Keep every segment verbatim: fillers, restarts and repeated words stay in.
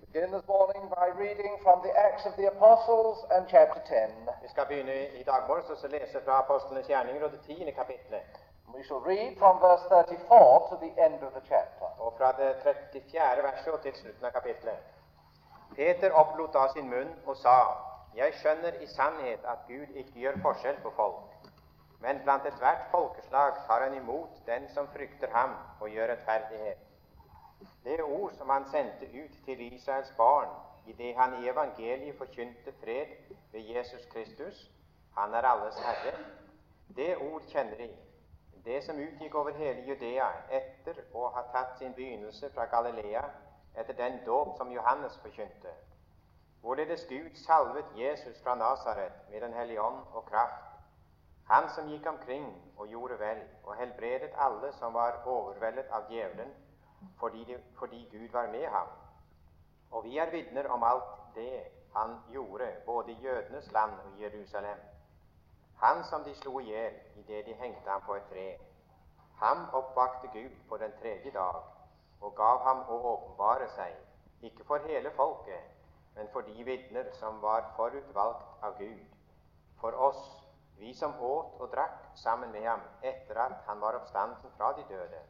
Begin this morning by reading from the Acts of the Apostles and chapter ten. Vi skal begynne i dag morges og så lese fra Apostlenes gjerninger og det tiende kapitlet. We shall read from verse thirty-four to the end of the chapter. Og fra det trettifjerde verset og til slutten av kapitlet. Peter opplot da sin munn og sa: Jeg skjønner i sannhet at Gud ikke gjør forskjell på folk, men blant ethvert folkeslag tar han imot den som frykter ham og gjør rettferdighet. Det ord som han sendte ut til Israels barn i det han i evangeliet forkynte fred ved Jesus Kristus, han er alles Herre. Det ord kjenner de, det som utgikk over hele Judea etter å ha tatt sin begynnelse fra Galilea etter den dåp som Johannes forkynte. Hvorledes Gud salvet Jesus fra Nazaret med den hellige ånd og kraft, han som gikk omkring og gjorde vel og helbredet alle som var overveldet av djevelen, fordi, de, fordi Gud var med ham. Og vi er vitner om alt det han gjorde, både i jødenes land og i Jerusalem. Han som de slo ihjel i det de hengte ham på et tre. Ham oppvakte Gud på den tredje dag, og gav ham å åpenbare seg, ikke for hele folket, men for de vitner som var forutvalgt av Gud, for oss, vi som åt og drakk sammen med ham etter at han var oppstanden fra de døde.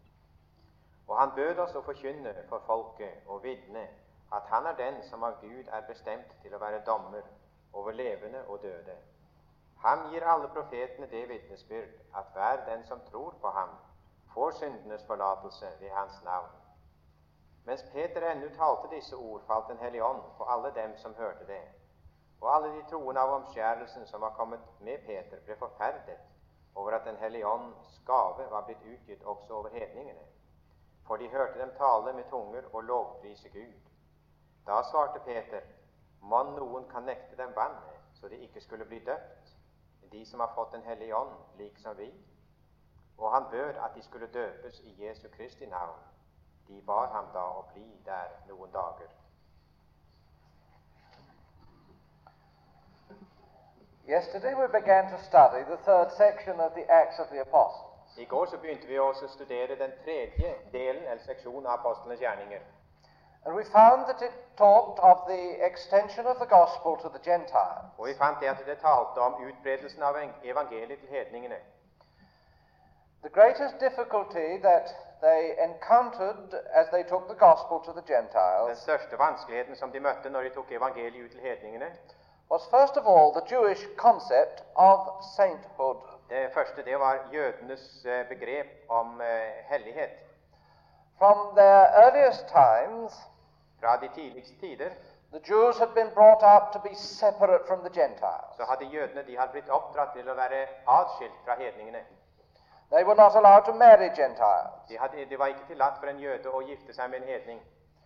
Og han bød oss å forkynne for folket og vitne at han er den som av Gud er bestemt til å være dommer over levende og døde. Han gir alle profetene det vitnesbyrd at hver den som tror på ham, får syndenes forlatelse ved hans navn. Mens Peter ennå talte disse ord, falt Den hellige ånd på alle dem som hørte det. Og alle de troende av omskjærelsen som var kommet med Peter, ble forferdet over at Den hellige ånds gave var blitt utgitt også over hedningene. For de hørte dem tale med tunger og lovprise Gud. Da svarte Peter: Mon noen kan nekte dem vannet, så de ikke skulle bli døpt, de som har fått Den hellige ånd, lik som vi? Og han bød at de skulle døpes i Jesu Kristi navn. De bar ham da å bli der noen dager. Yesterday we began to study the third section of the Acts of the Apostles. I går så begynte vi også å studere den tredje delen, eller seksjonen av Apostlenes gjerninger. And we found that it talked of the extension of the gospel to the Gentiles. Og vi fant det at det talte om utbredelsen av evangeliet til hedningene. The greatest difficulty that they encountered as they took the gospel to the Den Gentiles største vanskeligheten som de møtte når de tok evangeliet ut til hedningene, was first of all the Jewish concept of sainthood. det første det var jødenes eh, begrep om eh, hellighet. From their earliest times, Fra de tidligste tider the Jews had been brought up to be separate from the Gentiles. så hadde jødene de hadde blitt oppdratt til å være atskilt fra hedningene. They were not allowed to marry Gentiles. De hadde, det var ikke tillatt for en jøde å gifte seg med en hedning.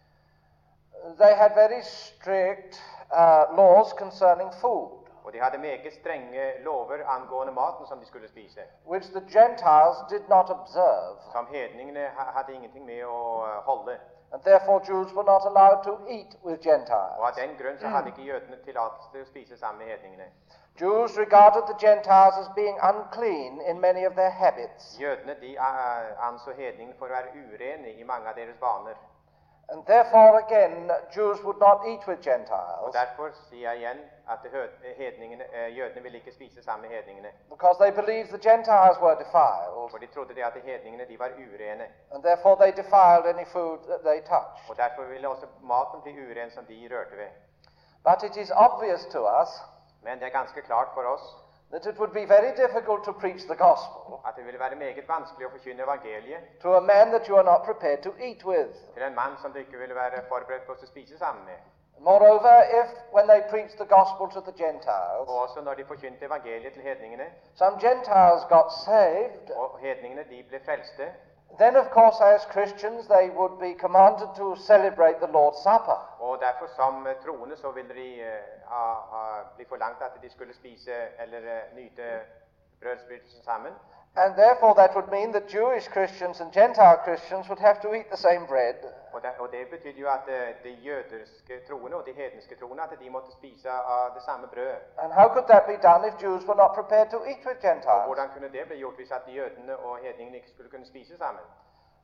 They had very strict uh, laws concerning food, Og de hadde meget strenge lover angående maten som de skulle spise, which the Gentiles did not observe, som hedningene ha- hadde ingenting med å eh, holde. and therefore Jews were not allowed to eat with Og av Gentiles. den grunn så hadde ikke jødene tillatelse til å spise sammen med hedningene. Jews regarded the Gentiles as being unclean in many of their habits, Jødene de eh, anså hedningene for å være urene i mange av deres vaner. and therefore again Jews would not eat with Og Gentiles derfor sier jeg igjen at det hø- hedningene, eh, jødene ville ikke spise sammen med hedningene. because they believed the Gentiles were defiled, For de trodde det at hedningene de var urene. and therefore they defiled any food that they touched. Og derfor ville også maten bli uren som de rørte ved. But it is obvious to us Men det er ganske klart for oss that it would be very difficult to preach the gospel at det ville være meget vanskelig å forkynne evangeliet to a man that you are not prepared to eat with. til en mann som du ikke ville være forberedt på å spise sammen med. Moreover, if when they preached the gospel to the Gentiles, Og også når de forkynte evangeliet til hedningene, some Gentiles got saved, og hedningene de ble frelste, then of course as Christians they would be commanded to celebrate the Lord's Supper. og derfor som eh, troende så ville de eh, ha, ha, bli forlangt at de skulle spise eller eh, nyte brødsbrytelsen sammen. And therefore that would mean that Jewish Christians and Gentile Christians would have to eat the same bread. Og det, og det betydde jo at eh, de jødiske troende og de hedenske troende at de måtte spise av det samme brød. And how could that be done if Jews were not prepared to eat with Og Gentiles? hvordan kunne det bli gjort hvis at jødene og hedningene ikke skulle kunne spise sammen?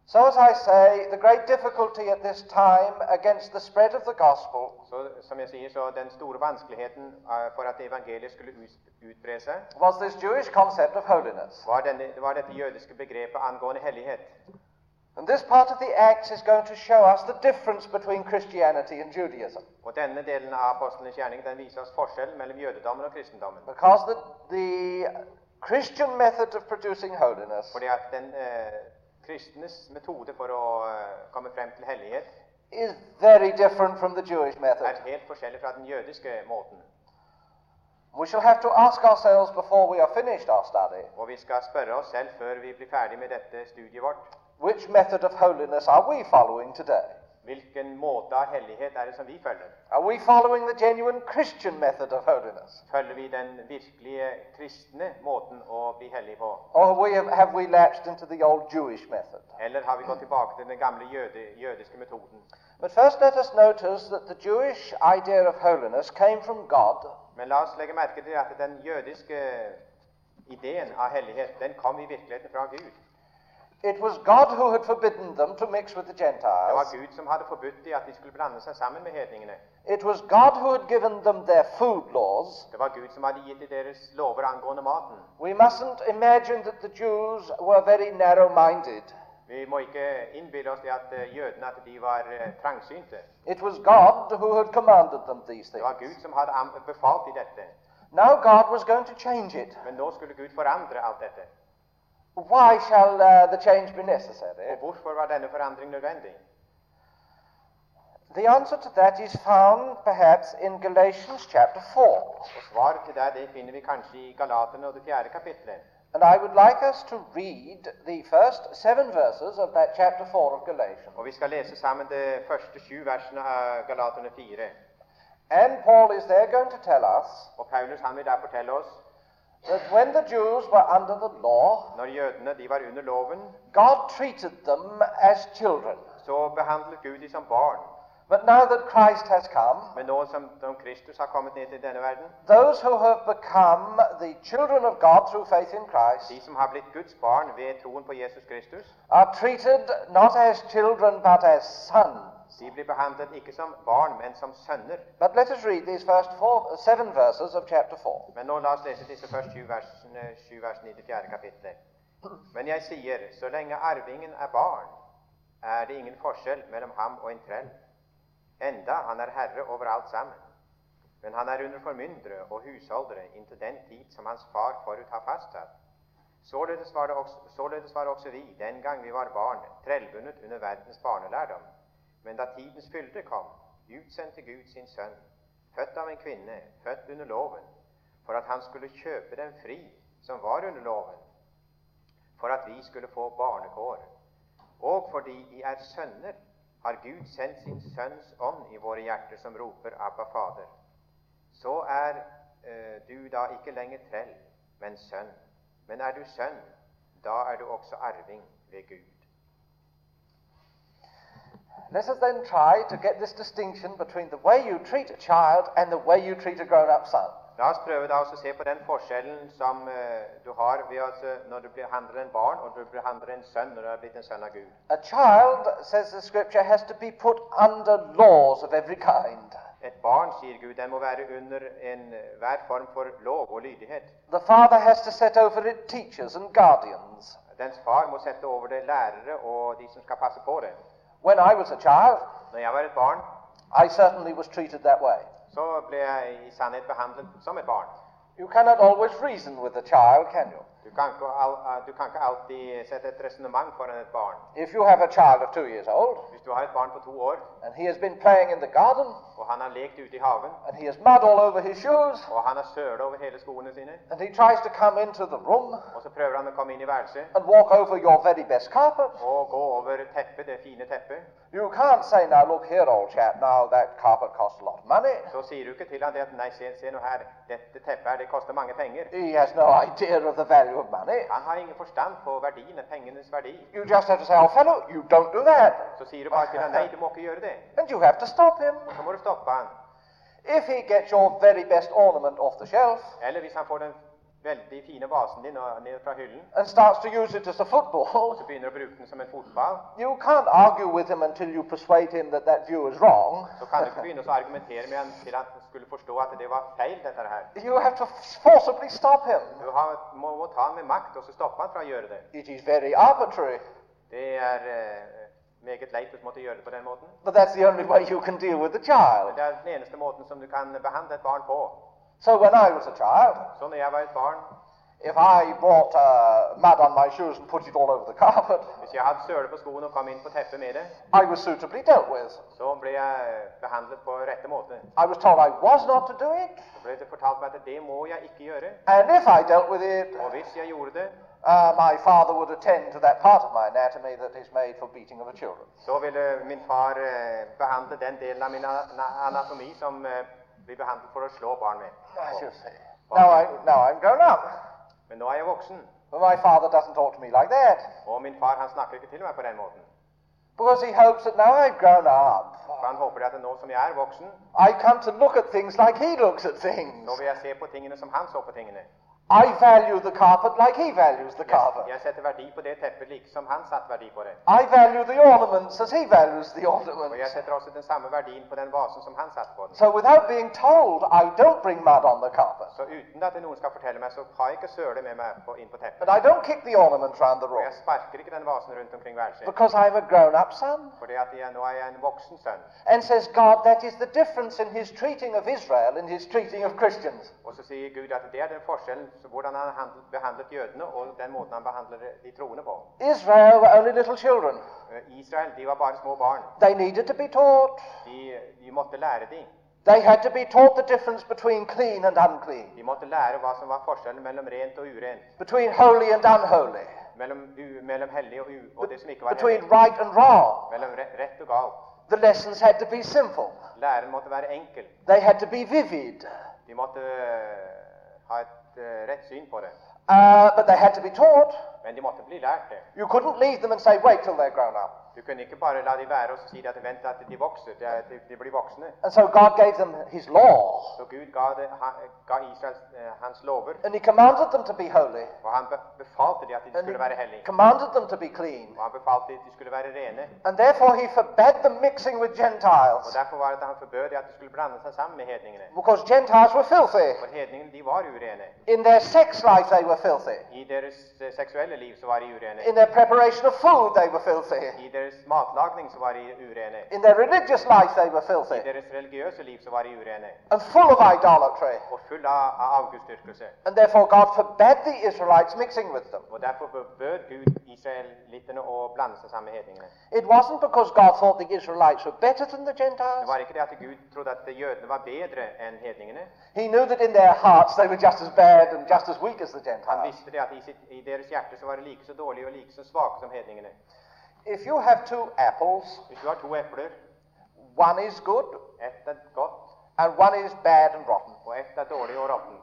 So as I say, the great difficulty at this time against the spread of the gospel Så, som jeg sier, så den store vanskeligheten eh, for at evangeliet skulle ut- utbre seg, was this Jewish concept of holiness. var, denne, var dette jødiske begrepet angående hellighet. And this part of the Acts is going to show us the difference between Christianity and Judaism. Og denne delen av apostlenes gjerning den viser oss forskjellen mellom jødedommen og kristendommen. Because the, the Christian method of producing holiness Fordi at den eh, kristnes metode for å eh, komme frem til hellighet is very different from the Jewish er method. helt forskjellig fra den jødiske måten. We shall have to ask ourselves before we are finished our study, Og vi skal spørre oss selv før vi blir ferdig med dette studiet vårt, which method of holiness are we following today? hvilken måte av hellighet er det som vi følger? Are we following the genuine Christian method of holiness? Følger vi den virkelige kristne måten å bli hellig på? Or have we, have we lapsed into the old Jewish method? Eller har vi gått tilbake til den gamle jøde, jødiske metoden? But first let us notice that the Jewish idea of holiness came from God, Men la oss legge merke til at den jødiske ideen av hellighet, den kom i virkeligheten fra Gud. It was God who had forbidden them to mix with the Det var Gentiles. Gud som hadde forbudt dem at de skulle blande seg sammen med hedningene. It was God who had given them their food laws. Det var Gud som hadde gitt dem deres lover angående maten. We mustn't imagine that the Jews were very narrow-minded. Vi må ikke innbille oss det at eh, jødene at de var eh, trangsynte. It was God who had commanded them these Det var things. Gud som hadde am- befalt dem dette. Now God was going to change it. Men nå skulle Gud forandre alt dette. Why shall uh, the change be necessary? Og hvorfor var denne forandring nødvendig? The answer to that is found perhaps in Galatians chapter four. Og svaret til det, det finner vi kanskje i Galaterne og det fjerde kapitlet. And I would like us to read the first seven verses of that chapter four of Galatians. Og vi skal lese sammen de første sju versene av Galaterne fire. And Paul is there going to tell us Og Paulus han vil der fortelle oss, that when the Jews were under the law, når jødene de var under loven, God treated them as children. så behandlet Gud dem som barn. But now that Christ has come, Men nå som, som Kristus har kommet ned til denne verden, those who have become the children of God through faith in Christ de som har blitt Guds barn ved troen på Jesus Kristus, are treated not as children but as sons. de blir behandlet ikke som barn, men som sønner. But let us read these first four, seven verses of chapter four. Men nå la oss lese disse første sju versene, sju versene i det fjerde kapitlet. Men jeg sier, så lenge arvingen er barn, er det ingen forskjell mellom ham og en trell. Enda han er herre over alt sammen. Men han er under formyndere og husholdere inntil den tid som hans far forut har fastsatt. Således var, det også, således var også vi, den gang vi var barn, trellbundet under verdens barnelærdom. Men da tidens fylde kom, utsendte Gud sin sønn, født av en kvinne, født under loven, for at han skulle kjøpe dem fri, som var under loven, for at vi skulle få barnekår. Og fordi vi er sønner, har Gud sendt sin sønns ånd i våre hjerter, som roper Abba, Fader. Så er eh, du da ikke lenger trell, men sønn. Men er du sønn, da er du også arving ved Gud. Let us then try to get this distinction between the way you treat a child and the way you treat a grown-up son. La oss prøve da også å se på den forskjellen som eh, du har ved altså, når du behandler en barn, og du behandler en sønn når du er blitt en sønn av Gud. A child, says the scripture, has to be put under laws of every kind. Et barn, sier Gud, den må være under en, hver form for lov og lydighet. The father has to set over it teachers and guardians. Dens far må sette over det lærere og de som skal passe på det. When I was a child, Når jeg var et barn, I certainly was treated that way. så ble jeg i sannhet behandlet som et barn. You cannot always reason with a child, can you? Du kan ikke, al du kan ikke alltid sette et resonemang foran et barn. If you have a child of two years old, Hvis du har et barn på to år, and he has been playing in the garden, og han har lekt ute i haven, and he has mud all over his shoes, og han har søle over hele skoene sine, and he tries to come into the room og så prøver han å komme inn i værelset, and walk over your very best carpet, og gå over teppet, det fine teppet, you can't say, now look here, old chap, now that carpet costs a lot of money. så sier du ikke til han det at, nei, se, se nå her, dette teppet her, det koster mange penger. He has no idea of the value of money. Han har ingen forstand på verdien av pengenes verdi. You just have to say, oh fellow, you don't do that. Så sier du bare til han, nei, du må ikke gjøre det. And you have to stop him. Så må du stoppe han. If he gets your very best ornament off the shelf, Eller hvis han får den veldig fine vasen din og- ned fra hyllen, and starts to use it as a football, og så begynner du å bruke den som en fotball, you can't argue with him until you persuade him that that view is wrong. så kan du ikke begynne å argumentere med han til at han skulle forstå at det var feil, dette her. You have to forcibly stop him. Du har, må, må ta han med makt, og så stoppe han fra å gjøre det. It is very arbitrary, Det er eh, meget leit å måtte gjøre det på den måten. but that's the only way you can deal with the Men child. det er den eneste måten som du kan behandle et barn på. So when I was a child, Så når jeg var et barn, if I brought uh, mud on my shoes and put it all over the carpet, hvis jeg hadde søle på skoene og kom inn på teppet med det, I was suitably dealt with. så ble jeg behandlet på rette måte. I was told I was not to do it, Så ble det fortalt meg at det må jeg ikke gjøre. and if I dealt with it, Og hvis jeg gjorde det, uh, my father would attend to that part of my anatomy that is made for beating of the children. så ville min far eh, behandle den delen av min ana- anatomi som eh, blir behandlet for å slå barn med. As you see. Now, I, now I'm grown up, Men nå er jeg voksen, but my father doesn't talk to me like that, og min far han snakker ikke til meg på den måten. because he hopes that now I've grown up, For han håper at nå som jeg er voksen, I come to look at things like he looks at things. nå vil jeg se på tingene som han så på tingene. I value the carpet like he values the Jeg, carpet. jeg setter verdi på det teppet like som han satte verdi på det. I value the ornaments as he values the Og jeg ornaments. setter også den samme verdien på den vasen som han satte på den. So without being told, I don't bring mud on the carpet. Så uten at noen skal fortelle meg, så har jeg ikke søle med meg på, inn på teppet. And I don't kick the ornaments round the Og room, jeg sparker ikke den vasen rundt omkring værelset. because I'm a grown-up son. Fordi at jeg, nå er jeg en voksen sønn. And says God, that is the difference in his treating of Israel and his treating of Christians. Og så sier Gud at det er den forskjellen, så hvordan han handlet, behandlet jødene, og den måten han behandler de troende på. Israel were only little children. Eh, Israel, de var bare små barn. They needed to be taught. De, de måtte lære de. They had to be taught the difference between clean and unclean, De måtte lære hva som var forskjellen mellom rent og urent. between holy and unholy, Mellom, u, mellom hellig og, u, og det som ikke var between hellig. right and wrong. Mellom re, rett og galt. The lessons had to be simple. Læren måtte være enkel. They had to be vivid. De måtte eh, ha et eh, rett syn på det. Uh, but they had to be taught. Men de måtte bli lært det. You couldn't leave them and say, wait till they're grown up. Du kunne ikke bare la de være og så si at vent at de vokser, de, er- de, de blir voksne. And so God gave them his law. Så Gud ga, det, han, ga Israel eh, hans lover, And he commanded them to be holy. og han be, befalte de at de And skulle he være hellige. commanded them to be clean. Og han befalte de at de skulle være rene. And therefore he forbade them mixing with Og Gentiles, derfor var det at han forbød de at de skulle blande seg sammen med hedningene. because Gentiles were filthy. For hedningene, de var urene. In their sex life they were filthy. I deres eh, seksuelle liv så var de urene. In their preparation of food they were filthy. I deres matlagning så var de urene. In their religious life they were I filthy. deres religiøse liv så var de urene. And full of idolatry. Og full av, av avgudsdyrkelse. And therefore God forbade the Israelites mixing with them. Og derfor forbød Gud israelittene å blande seg sammen med hedningene. It wasn't because God thought the Israelites were better than the Det Gentiles. var ikke det at Gud trodde at jødene var bedre enn hedningene. He knew that in their hearts they were just as bad and just as weak as the Han Gentiles. visste det at i, sitt, i deres hjerte så var det like så dårlige og like så svake som hedningene. If you have two apples, Hvis du har to epler, one is good ett er godt and one is bad and rotten. og ett er dårlig og råttent,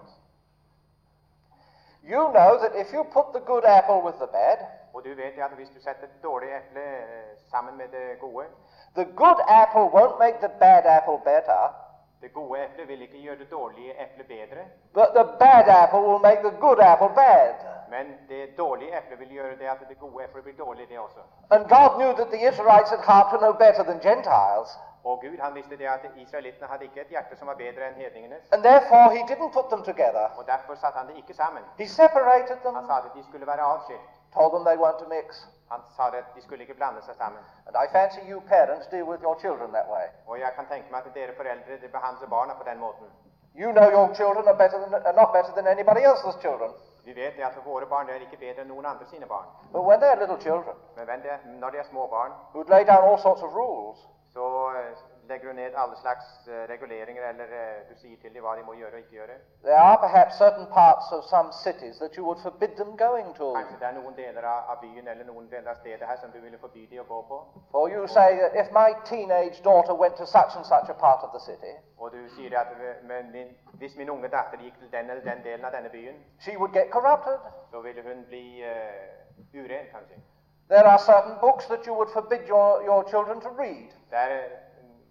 You know that if you put the good apple with the bad, og du vet det at hvis du setter et dårlig eple eh, sammen med det gode, the good apple won't make the bad apple better, det gode eplet vil ikke gjøre det dårlige eplet bedre, but the bad apple will make the good apple bad. men det dårlige eplet vil gjøre det at det gode eplet blir dårlig det også. And God knew that the Israelites at heart were no better than Gentiles, Og Gud han visste det at israelittene hadde ikke et hjerte som var bedre enn hedningenes, and therefore he didn't put them together. og derfor satte han det ikke sammen. He separated them, Han sa at de skulle være atskilt. told them they weren't to mix. Han sa at de skulle ikke blande seg sammen. And I fancy you parents deal with your children that way. Og jeg kan tenke meg at dere foreldre de behandler barna på den måten. You know your children are better than are not better than anybody else's children. Vi vet det at våre barn er ikke bedre enn noen andre sine barn. But when they're little children Men when det, når de er små barn, who'd lay down all sorts of rules, så eh, legger du ned alle slags eh, reguleringer, eller eh, du sier til dem hva de må gjøre og ikke gjøre. there are perhaps certain parts of some cities that you would forbid them going to. Kanskje det er noen deler av, av byen eller noen deler av stedet her som du ville forby dem å gå på. For you say that if my teenage daughter went to such and such a part of the city, Og du sier at eh, men min, hvis min unge datter gikk til den eller den delen av denne byen, she would get corrupted. så ville hun bli uh, uren, kanskje. There are certain books that you would forbid your, your children to read. Det er eh,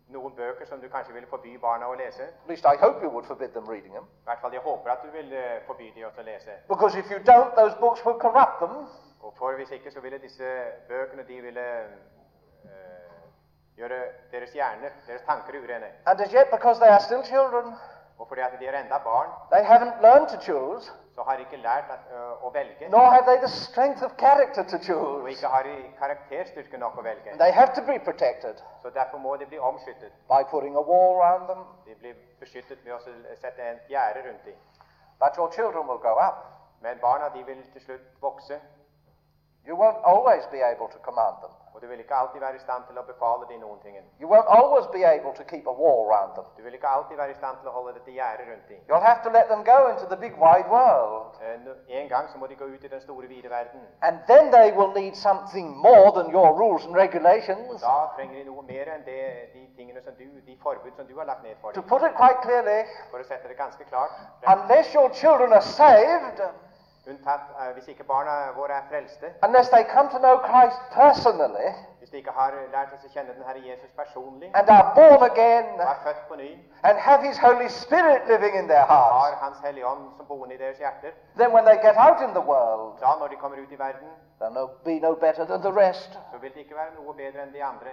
noen bøker som du kanskje ville forby barna å lese. At least I hope you would forbid them reading them. I hvert fall jeg håper at du vil eh, forby de også å lese. Because if you don't, those books will corrupt them. Og for hvis ikke, så ville disse bøkene, de ville eh, gjøre deres hjerner, deres tanker urene. And as yet, because they are still children, Og fordi at de er enda barn, they haven't learned to choose, så har de ikke lært at, uh, å velge. nor have they the strength of character to Og choose. ikke har de karakterstyrke nok å velge. And they have to be protected Så derfor må de bli omskyttet. by putting a wall around them. De blir beskyttet ved å sette en gjerde rundt dem. But your children will grow up. Men barna, de vil til slutt vokse, You won't always be able to command them. og du vil ikke alltid være i stand til å befale dem noen ting. You won't always be able to keep a wall around them. Du vil ikke alltid være i stand til å holde dette gjerdet rundt dem. You'll have to let them go into the big wide world. Eh, En gang så må de gå ut i den store, vide verden. And then they will need something more than your rules and regulations. Da trenger de noe mer enn det, de tingene som du, de forbud som du har lagt ned for To dem. put it quite clearly, For å sette det ganske klart, unless your children are saved, unntatt eh, hvis ikke barna våre er frelste, unless they come to know Christ personally hvis de ikke har lært oss å kjenne den Herre Jesus personlig, and are born again og er født på ny, and have His Holy Spirit living in their har hearts, Hans Hellige Ånd som boende i deres hjerter, then when they get out in the world, da når de kommer ut i verden, they'll no, be no better than the rest. så vil de ikke være noe bedre enn de andre.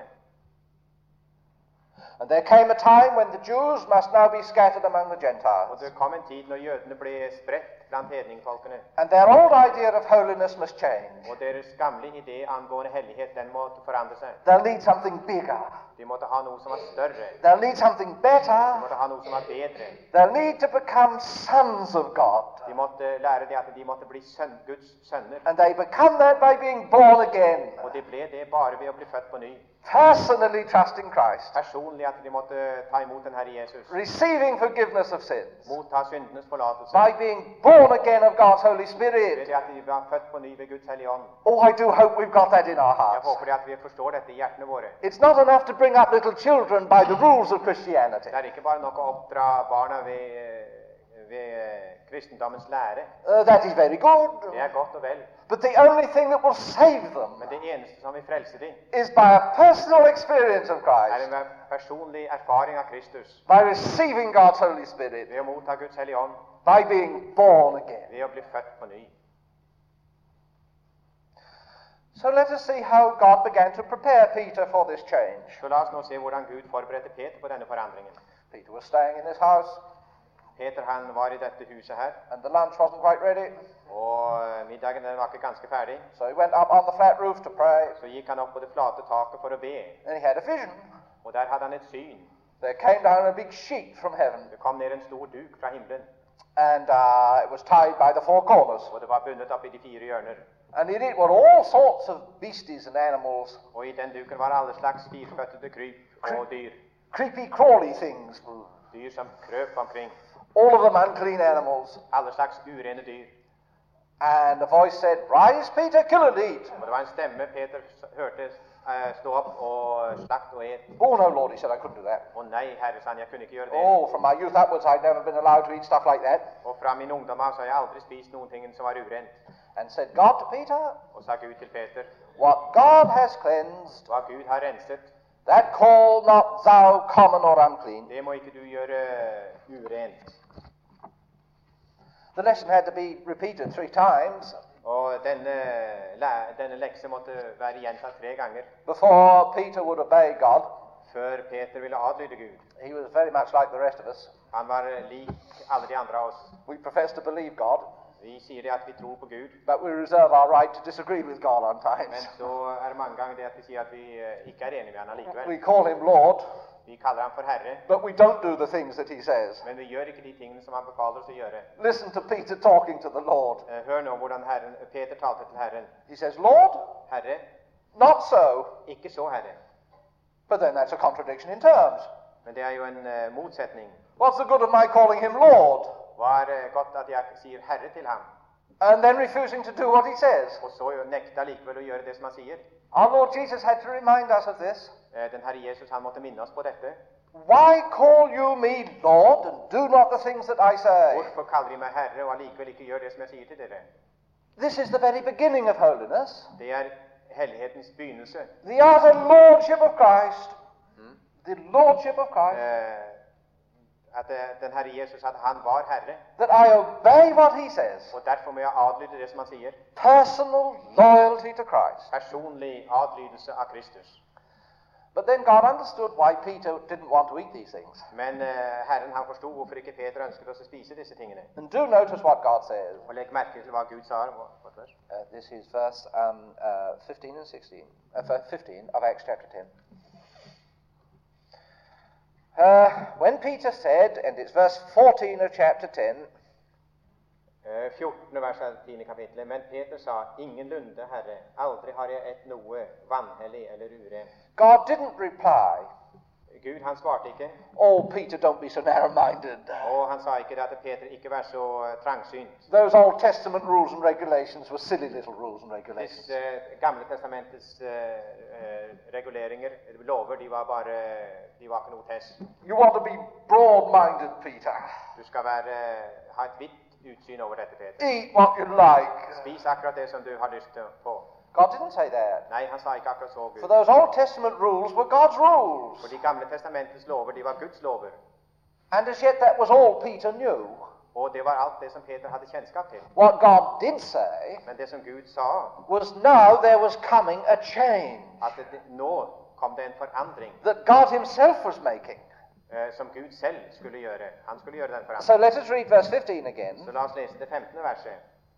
And there came a time when the Jews must now be scattered among the Og Gentiles. det kom en tid når jødene ble spredt blant hedningfolkene, And their old idea of holiness must change. og deres gamle idé angående hellighet, den måtte forandre seg. They'll need something bigger. De måtte ha noe som var større, They'll need something de better. måtte ha noe som var bedre. They'll need to become sons of God. De måtte lære det at de måtte bli sønn, Guds sønner, And they become that by being born again. og det ble det bare ved å bli født på ny. Personally trusting Christ. Personlig at de måtte ta imot den Herre Jesus, Receiving forgiveness of sins. motta syndenes forlatelse, By being born again of God's Holy ved Spirit. det at de var født på ny ved Guds Hellige Ånd. Oh, I do hope we've got that in our Jeg hearts. håper det at vi forstår dette i hjertene våre. It's not enough to bring up little children by the rules of Christianity. Det er ikke bare nok å oppdra barna ved, ved kristendommens lære. Uh, that is very good. Det er godt og vel. But the only thing that will save them Men det eneste som vil frelse dem, is by a personal experience of er Christ. en personlig erfaring av Kristus, By receiving God's Holy Spirit. ved å motta Guds Hellige Ånd, By being born again. ved å bli født på ny. So let us see how God began to prepare Peter for this change. Så la oss nå se hvordan Gud forberedte Peter på denne forandringen. Peter was staying in this house, Peter han var i dette huset her, and the lunch wasn't quite ready. og middagen den var ikke ganske ferdig. So he went up on the flat roof to pray, Så gikk han opp på det flate taket for å be, and he had a vision. og der hadde han et syn. There came down a big sheet from heaven, Det kom ned en stor duk fra himmelen, and uh, it was tied by the four corners. og det var bundet opp i de fire hjørner. And in it were all sorts of beasties and animals, Og i den duken var alle slags firføttede kryp og dyr. creepy, crawly things, Dyr som krøp omkring. all of them unclean animals. Alle slags urene dyr. And the voice said, "Rise, Peter, kill and eat." Og det var en stemme Peter s- hørte eh, stå opp og slakt og et. Oh, no, Lord, he said, I couldn't do that. Å nei, Herre, sa han, jeg kunne ikke gjøre det. Oh, from my youth upwards, I'd never been allowed to eat stuff like that. Og fra min ungdom av så har jeg aldri spist noen ting som var urent. And said God to Peter, Og sa Gud til Peter, "What God has cleansed, hva Gud har renset, that call not thou common or unclean." det må ikke du gjøre urent. The lesson had to be repeated three times Og denne, læ- denne lekse måtte være gjentatt tre ganger before Peter would obey God. før Peter ville adlyde Gud. He was very much like the rest of us. Han var lik alle de andre av oss. We profess to believe God, Vi sier det at vi tror på Gud, but we reserve our right to disagree with God on men times. så er det mange ganger det at vi sier at vi eh, ikke er enige med han We allikevel. call him Lord, Vi kaller ham for Herre, but we don't do the things that he says. men vi gjør ikke de tingene som han befaler oss å gjøre. Listen to Peter talking to the Lord. Eh, Hør nå hvordan Herren, Peter talte til Herren. He says, "Lord, Herre, not so." ikke så, Herre. But then that's a contradiction in terms. Men det er jo en eh, motsetning. What's the good of my calling him Lord Hva er eh, godt at jeg sier Herre til ham, and then refusing to do what he says? og så jo nekter likevel å gjøre det som han sier? Our Lord Jesus had to remind us of this. Eh, Den Herre Jesus han måtte minne oss på dette. Why call you me Lord and do not the things that I say? Hvorfor kaller de meg Herre og allikevel ikke gjør det som jeg sier til dere? This is the very beginning of holiness. Det er hellighetens begynnelse. The utter lordship of Christ. the lordship of Christ, eh, at eh, den Herre Jesus, at han var Herre, that I obey what he says. og derfor må jeg adlyde det som han sier. Personal loyalty to Christ. Personlig adlydelse av Kristus. But then God understood why Peter didn't want to eat these things. Men eh, Herren han forstod hvorfor ikke Peter ønsket oss å spise disse tingene. And do notice what God says. Og legg merke til hva Gud sa. What verse? Uh, this is verse um, uh, fifteen and sixteen. Uh, fifteen of Acts chapter ten. Uh, when Peter said, and it's verse fourteen of chapter ten, Eh, fjortende vers av tiende kapittelet. Men Peter sa, ingenlunde, Herre, aldri har jeg et noe vanhellig eller urent. God didn't reply, Gud, han svarte ikke. oh, Peter, don't be so narrow-minded. Og han sa ikke at Peter ikke var så uh, trangsynt. Those Old Testament rules and regulations were silly little rules and regulations. Disse uh, gamle testamentets uh, uh, reguleringer, lover, de var bare, de var ikke noe test. You want to be broad-minded, Peter. Du skal være, uh, ha et vidt utsyn over dette, Peter. Eat what you like. Spis akkurat det som du har lyst til på. God didn't say that. Nei, han sa ikke akkurat så, Gud. For those Old Testament rules were God's rules. For de gamle testamentets lover, de var Guds lover. And as yet that was all Peter knew. Og det var alt det som Peter hadde kjennskap til. What God did say Men det som Gud sa, was now there was coming a change at det, nå kom det en forandring that God himself was making. eh, som Gud selv skulle gjøre. Han skulle gjøre den So forandringen. let us read verse fifteen again. Så la oss lese det femtende verset.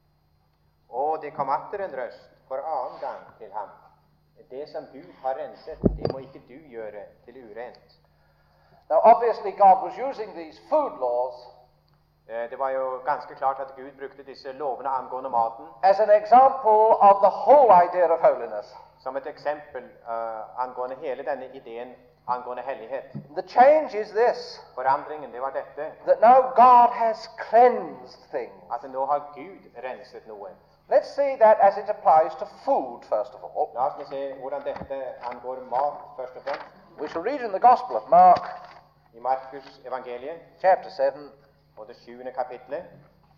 Og det kom atter en røst for annen gang til ham. Det som Gud har renset, det må ikke du gjøre til urent. Now obviously God was using these food laws Eh, Det var jo ganske klart at Gud brukte disse lovene angående maten as an example of the whole idea of holiness. som et eksempel eh, angående hele denne ideen angående hellighet. The change is this, Forandringen, det var dette, that now God has cleansed things. at nå har Gud renset noe. Let's see that as it applies to food, first of all. La oss se hvordan dette angår mat, først og fremst. We shall read in the Gospel of Mark, I Markus evangeliet, chapter seven, og det sjuende kapitlet,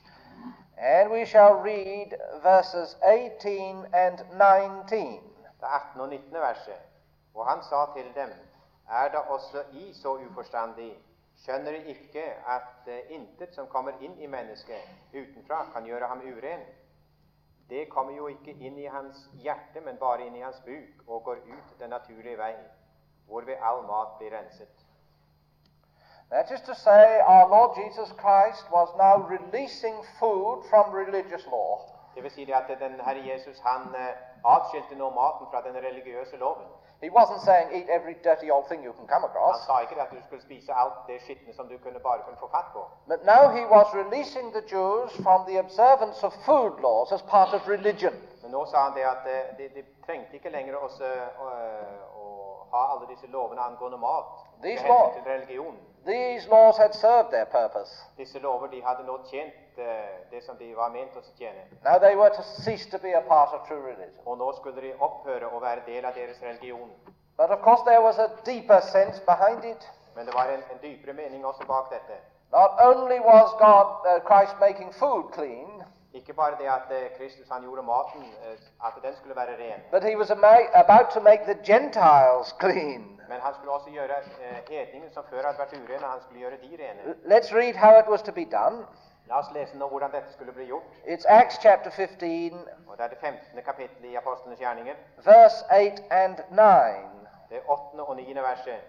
and we shall read verses eighteen and nineteen. det attende og nittende verset. Og han sa til dem, er da også I så uforstandig? Skjønner I ikke at uh, intet som kommer inn i mennesket utenfra kan gjøre ham uren? Det kommer jo ikke inn i hans hjerte, men bare inn i hans buk, og går ut den naturlige vei, hvorved all mat blir renset. That is to say, our Lord Jesus Christ was now releasing food from religious law. Det vil si det at den Herre Jesus, han uh, atskilte nå maten fra den religiøse loven. He wasn't saying eat every dirty old thing you can come Han across. sa ikke at du skulle spise alt det skitne som du kunne bare kunne få fatt på. But now he was releasing the Jews from the observance of food laws as part of religion. Men nå sa han det at uh, de, de trengte ikke lenger også, uh, å ha alle disse lovene angående mat med These hensyn law- til religion. These laws had served their purpose. Disse lover de hadde nå tjent uh, det som de var ment å tjene. Now they were to cease to be a part of true religion. Og nå skulle de opphøre å være del av deres religion. But of course there was a deeper sense behind it. Men det var en, en dypere mening også bak dette. Not only was God, uh, Christ making food clean, Ikke bare det at uh, Kristus han gjorde maten, uh, at den skulle være ren. but he was ama- about to make the Gentiles clean. Men han skulle også gjøre uh, hedningen som før hadde vært urene, han skulle gjøre de rene. Let's read how it was to be done. La oss lese nå hvordan dette skulle bli gjort. It's Acts chapter fifteen, Og det er det femtende kapittelet i Apostlenes gjerninger. verse eight and nine. Det åttende og niende verset.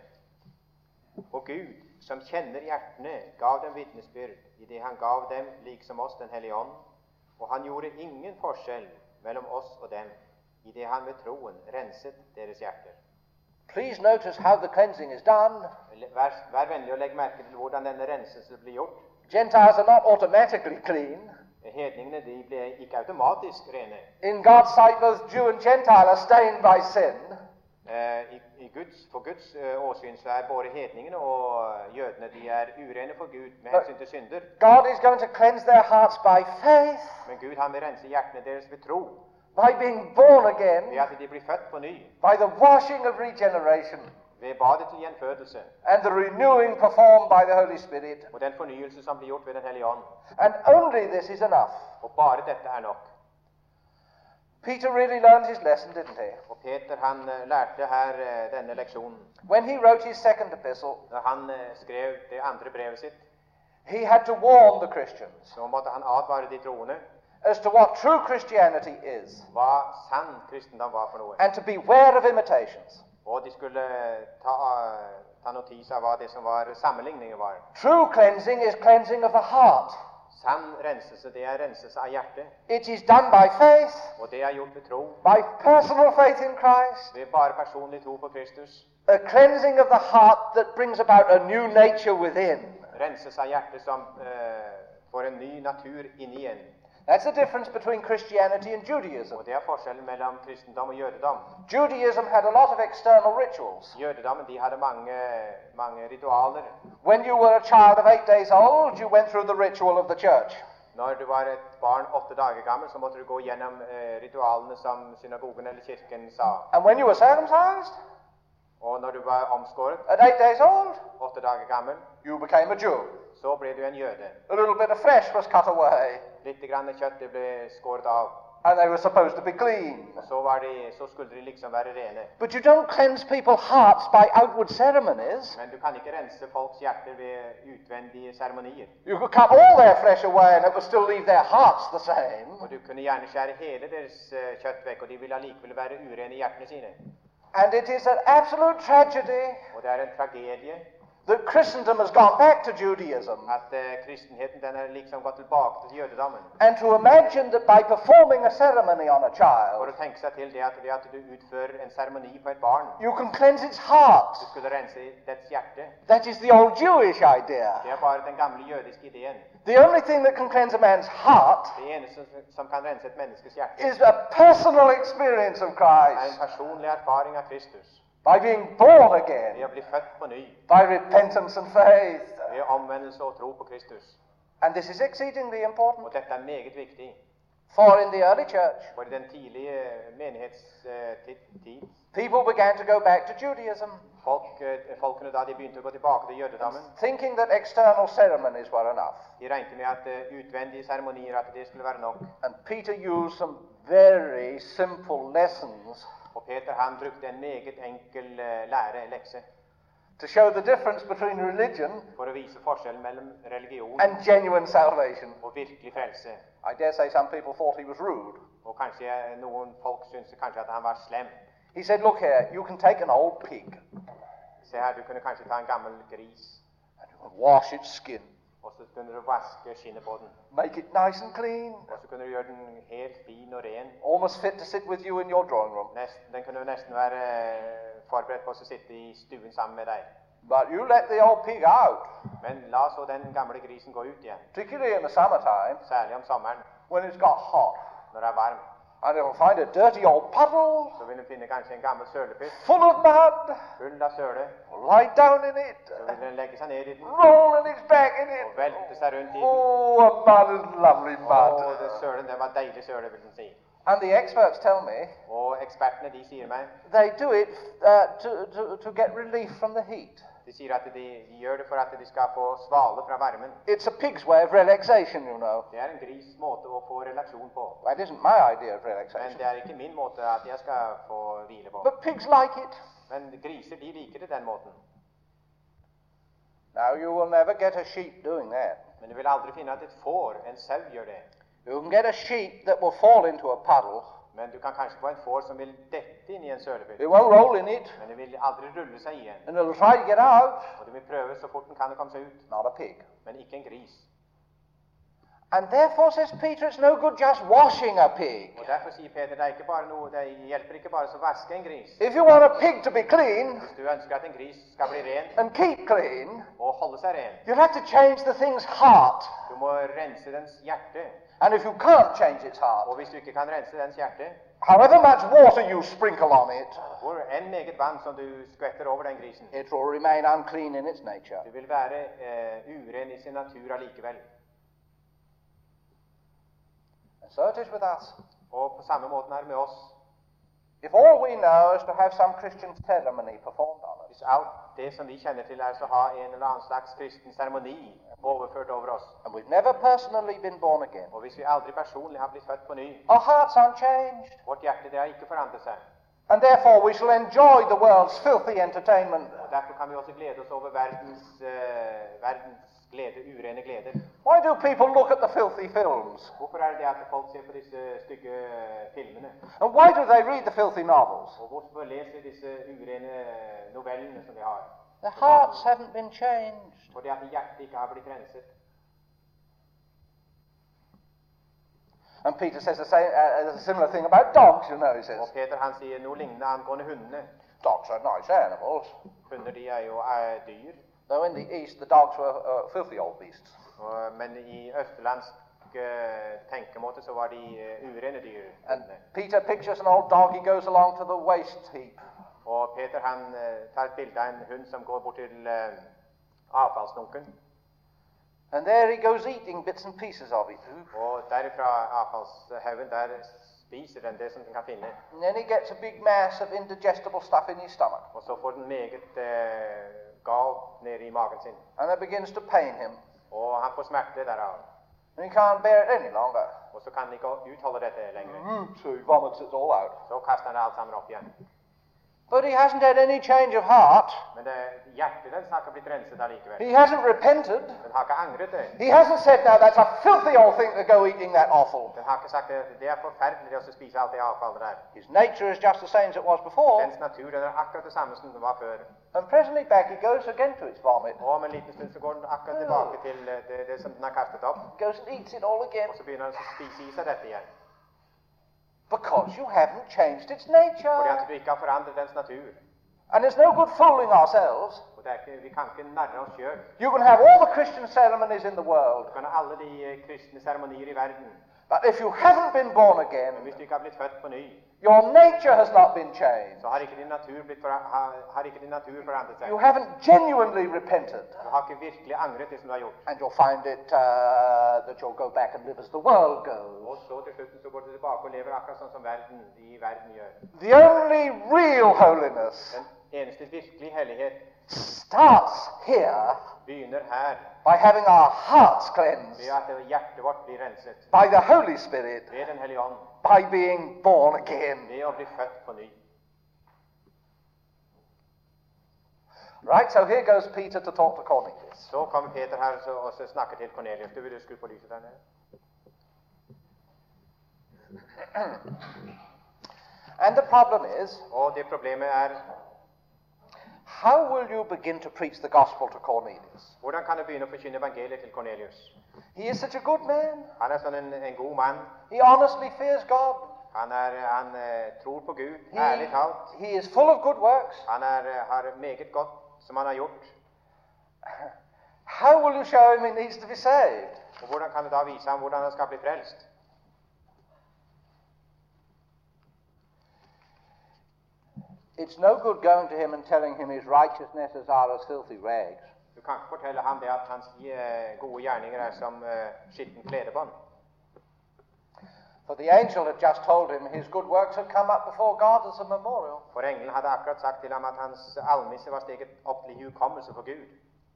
Og Gud, som kjenner hjertene, gav dem vitnesbyrd i det han gav dem, liksom oss den hellige ånd. Og han gjorde ingen forskjell mellom oss og dem, i det han ved troen renset deres hjerter. Please notice how the cleansing is done. Vær, vær vennlig og legg merke til hvordan denne renselsen blir gjort. Gentiles are not automatically clean. Hedningene de ble ikke automatisk rene. In God's sight, both Jew and Gentile are stained by sin. Eh, i, i Guds, for Guds eh, åsyn så er både hedningene og jødene de er urene for Gud med hensyn til synder. God is going to cleanse their hearts by faith, Men Gud han vil rense hjertene deres ved tro, by being born again, ved at de blir født på ny, by the washing of regeneration, ved badet til gjenfødelse, and the renewing performed by the Holy Spirit. og den fornyelse som blir gjort ved Den hellige ånd. And only this is enough. Og bare dette er nok. Peter really learned his lesson, didn't he? Og Peter han eh, lærte her eh, denne leksjonen. When he wrote his second epistle, Når han eh, skrev det andre brevet sitt, he had to warn the Christians så måtte han advare de troende as to what true Christianity is, hva sann kristendom var for noe. and to beware of imitations. Og de skulle ta, ta notis av hva det som var sammenligninger var. True cleansing is cleansing of the heart. Sann renselse, det er renselse av hjertet. It is done by faith, Og det er gjort ved tro. by personal faith in Christ, Ved bare personlig tro på Kristus. a cleansing of the heart that brings about a new nature within. Renselse av hjertet som eh, får en ny natur inni en. That's the difference between Christianity and Judaism. Og det er forskjellen mellom kristendom og jødedom. Judaism had a lot of external rituals. Jødedommen de hadde mange, mange ritualer. When you were a child of eight days old, you went through the ritual of the church. Når du var et barn åtte dager gammel, så måtte du gå gjennom eh, ritualene som synagogen eller kirken sa. And when you were circumcised, Og når du var omskåret, at eight days old, åtte dager gammel, you became a Jew. så ble du en jøde. A little bit of flesh was cut away, Litt grann kjøtt det ble skåret av. and they were supposed to be clean. Og så, var de, så skulle de liksom være rene. But you don't cleanse people's hearts by outward ceremonies. Men du kan ikke rense folks hjerter ved utvendige seremonier. You could cut all their flesh away and it would still leave their hearts the same. Og du kunne gjerne skjære hele deres uh, kjøtt vekk, og de ville allikevel være urene i hjertene sine. And it is an absolute tragedy Og det er en tragedie that Christendom has gone back to Judaism. at uh, kristenheten den er liksom gått tilbake til jødedommen. And to imagine that by performing a ceremony on a For child, å tenke seg til det at ved at du utfører en seremoni på et barn, you can cleanse its heart. du skulle rense dets hjerte. That is the old Jewish idea. Det er bare den gamle jødiske ideen. The only thing that can cleanse a man's heart Det eneste som, som kan rense et menneskes hjerte, is a personal experience of er Christ. en personlig erfaring av Kristus. By being born Ved again, å bli født på ny, by repentance and faith. ved omvendelse og tro på Kristus. And this is exceedingly important. Og dette er meget viktig. For in the early church, For i den tidlige menighetstid, people began to go back to Judaism, folk, eh, folkene da de begynte å gå tilbake til jødedommen, thinking that external ceremonies were enough. de regnet med at eh, utvendige seremonier, at det skulle være nok. And Peter used some very simple lessons Og Peter han brukte en meget enkel eh, lære, lekse, to show the difference between religion for å vise forskjellen mellom religion and genuine salvation. og virkelig frelse. I dare say some people thought he was rude. Og kanskje eh, noen folk syntes kanskje at han var slem. He said, look here, you can take an old pig Se her, du kunne kanskje ta en gammel gris, and you can wash its skin, og så kunne du vaske skinnet på den. make it nice and clean, Og så kunne du gjøre den helt fin og ren. almost fit to sit with you in your drawing room. Nesten, den kunne jo nesten være eh, forberedt på å sitte i stuen sammen med deg. But you let the old pig out, Men la så den gamle grisen gå ut igjen, particularly in the summertime særlig om sommeren, when it's got hot, når det er varmt. and it'll find a dirty old puddle Så vil den finne kanskje en gammel sølepytt full of mud, full av søle. lie down in it, Så vil den legge seg ned i den roll on its back in og it. velte seg rundt i den. Oh, a mud is lovely Og mud. det sølen, det var deilig søle, vil den si. And the experts tell me Og ekspertene, de sier meg, they do it uh, to, to, to get relief from the heat. de sier at de, de gjør det for at de skal få svale fra varmen. It's a pig's way of relaxation, you know. Det er en gris måte å få relasjon på. That isn't my idea of Men relaxation. det er ikke min måte at jeg skal få hvile på. But pigs like it. Men griser, de liker det den måten. Now, you will never get a sheep doing that. Men du vil aldri finne at et får, en sau, gjør det. You can get a sheep that will fall into a puddle. Men du kan kanskje få en får som vil dette inn i en sølepytt. It won't roll in it, Men det vil aldri rulle seg igjen. and it'll try to get out. Og det vil prøve så fort den kan å komme seg ut. Not a pig. Men ikke en gris. And therefore, says Peter, it's no good just washing a pig. Og derfor sier Peter, det er ikke bare noe, det hjelper ikke bare å vaske en gris. If you want a pig to be clean Hvis du ønsker at en gris skal bli ren and keep clean, og holde seg ren, you'll have to change the thing's heart. du må rense dens hjerte. And if you can't change its Og heart, hvis du ikke kan rense dens hjerte, however much water you sprinkle on it, hvor enn meget vann som du skvetter over den grisen, it will remain unclean in its nature. du vil være eh, uren i sin natur allikevel. And so it is with us. Og på samme måten er det med oss. If all we know is to have some Christian ceremony performed on us, Hvis alt det som vi kjenner til, er å ha en eller annen slags kristen seremoni overført over oss. And we've never personally been born again. Og hvis vi aldri personlig har blitt født på ny, Our hearts aren't changed. vårt hjerte det har ikke forandret seg. And therefore we shall enjoy the world's filthy entertainment. Og derfor kan vi også glede oss over verdens, eh, verdens glede, urene gleder. Why do people look at the filthy films? Hvorfor er det det at folk ser på disse stygge filmene? And why do they read the filthy novels? Og hvorfor leser de disse urene novellene som de har? Their hearts haven't been changed. Fordi at hjertet ikke har blitt renset. And Peter says the same, uh, a similar thing about dogs, you know, he Og says. Peter han sier noe lignende angående hundene. Dogs are nice animals. Hunder de er jo er dyr, Though in the East the dogs were uh, filthy old beasts. og, men i østerlandsk eh, tenkemåte så var de eh, urene dyr. And hundene. Peter pictures an old dog, he goes along to the waste heap. Og Peter han eh, tar et bilde av en hund som går bort til eh, avfallsdunken. And there he goes eating bits and pieces of it. Og derifra avfallshaugen der spiser den det som den kan finne. And then he gets a big mass of indigestible stuff in his stomach. Og så får den meget eh, galt nede i magen sin. And it begins to pain him. Og han får smerte derav. And he can't bear it any longer. Og så kan han ikke utholde dette lenger. Mm, so he vomits it all out. Så kaster han det alt sammen opp igjen. But he hasn't had any change of heart. Men det, hjertet den har ikke blitt renset allikevel. He hasn't repented. Den har ikke angret det. He hasn't said, now that's a filthy old thing to go eating that offal. Den har ikke sagt at det er forferdelig å spise alt det avfallet der. His nature is just the same as it was before. Dens natur den er akkurat det samme som den var før. And presently back he goes again to its vomit. Og om en liten stund så går den akkurat tilbake til eh, det, det som den har kastet opp. Goes and eats it all again. Og så begynner den å spise i seg dette igjen. Because you haven't changed its Fordi nature. at du ikke har forandret dens natur. And there's no good fooling ourselves. Og det er ikke, vi kan ikke narre oss selv. You can have all the Christian ceremonies in the world. Du kan ha alle de eh, kristne seremonier i verden. But if you haven't been born again, Men hvis du ikke har blitt født på ny, your nature has not been changed. så har ikke din natur, blitt for, har, har ikke din natur forandret seg. You haven't genuinely repented. Du har ikke virkelig angret det som du har gjort. And you'll find it uh, that you'll go back and live as the world goes. Og så til slutten så går du tilbake og lever akkurat sånn som verden, i verden gjør. The only real holiness Den eneste virkelige hellighet starts here begynner her, by having our hearts cleansed ved at hjertet vårt blir renset. by the Holy Spirit, Ved Den hellige ånd. by being born again. Ved å bli født på ny. Right, so here goes Peter to talk to Cornelius. Så kommer Peter her så- og så snakker til Cornelius. Du vil skru på lyset der nede? And the problem is, Og det problemet er, how will you begin to preach the gospel to Cornelius? hvordan kan du begynne å forkynne evangeliet til Cornelius? He is such a good man. Han er sånn en, en god mann. He honestly fears God. Han, er, han eh, tror på Gud, He, ærlig talt. he is full of good works. Han er, eh, har meget godt som han har gjort. How will you show him he needs to be saved? Og hvordan kan du da vise ham hvordan han skal bli frelst? It's no good going to him and telling him his righteousnesses are as filthy rags. Du kan ikke fortelle ham det at hans eh, gode gjerninger er som eh, skitten kledebånd. For the angel had just told him his good works had come up before God as a memorial. For engelen hadde akkurat sagt til ham at hans almisse var steget opp til hukommelse for Gud.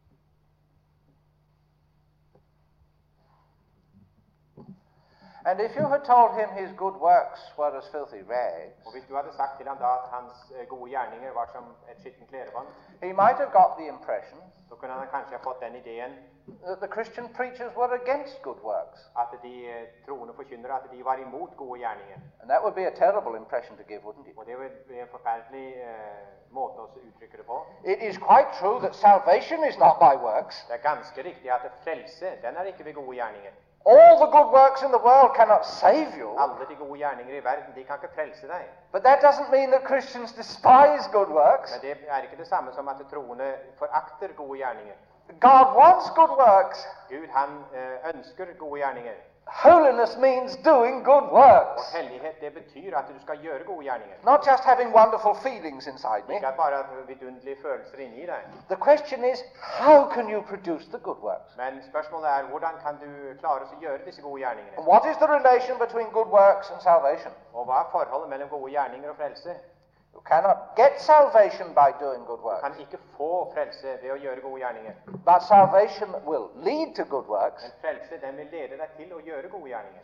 And if you had told him his good works were as filthy rags, Og hvis du hadde sagt til ham da at hans eh, gode gjerninger var som et skitten kledebånd, he might have got the impression så kunne han kanskje ha fått den ideen that the Christian preachers were against good works. at de eh, troende forkynnere at de var imot gode gjerninger. And that would be a terrible impression to give, wouldn't it? Og det ville bli en forferdelig eh, måte å uttrykke det på. It is quite true that salvation is not by works. Det er ganske riktig at frelse, den er ikke ved gode gjerninger. All the good works in the world cannot save you. Alle de gode gjerninger i verden, de kan ikke frelse deg. But that doesn't mean that Christians despise good works. Men det er ikke det samme som at troende forakter gode gjerninger. God wants good works. Gud, han eh, ønsker gode gjerninger. Holiness means doing good Og works. hellighet, det betyr at du skal gjøre gode gjerninger. Not just having wonderful feelings inside me. Ikke at bare at vidunderlige følelser inni deg. The question is, how can you produce the good works? Men spørsmålet er, hvordan kan du klare å gjøre disse gode gjerningene? And what is the relation between good works and salvation? Og hva er forholdet mellom gode gjerninger og frelse? You cannot get salvation by doing good Du works. kan ikke få frelse ved å gjøre gode gjerninger. But salvation will lead to good works. Men frelse, den vil lede deg til å gjøre gode gjerninger.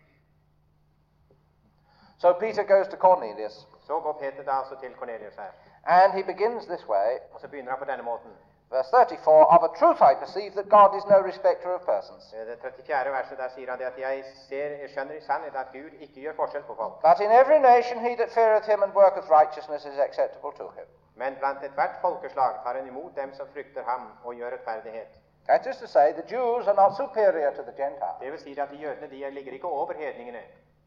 So Peter goes to Cornelius, Så går Peter da altså til Kornelius her, and he begins this way. og så begynner han på denne måten. Verse thirty-four, of a truth I perceive that God is no respecter of persons. I det trettifjerde verset der sier han det at jeg, ser, jeg skjønner i sannhet at Gud ikke gjør forskjell på folk. But in every nation he that feareth him and worketh righteousness is acceptable to him. Men blant ethvert folkeslag tar han imot dem som frykter ham og gjør rettferdighet. That is to say, the Jews are not superior to the Gentiles. Det vil si at de jødene de ligger ikke over hedningene.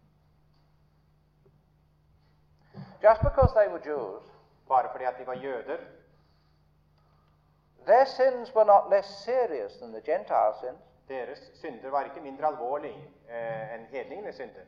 Just because they were Jews, Bare fordi at de var jøder, their sins were not less serious than the Gentile sins. deres synder var ikke mindre alvorlige eh, enn hedningenes synder.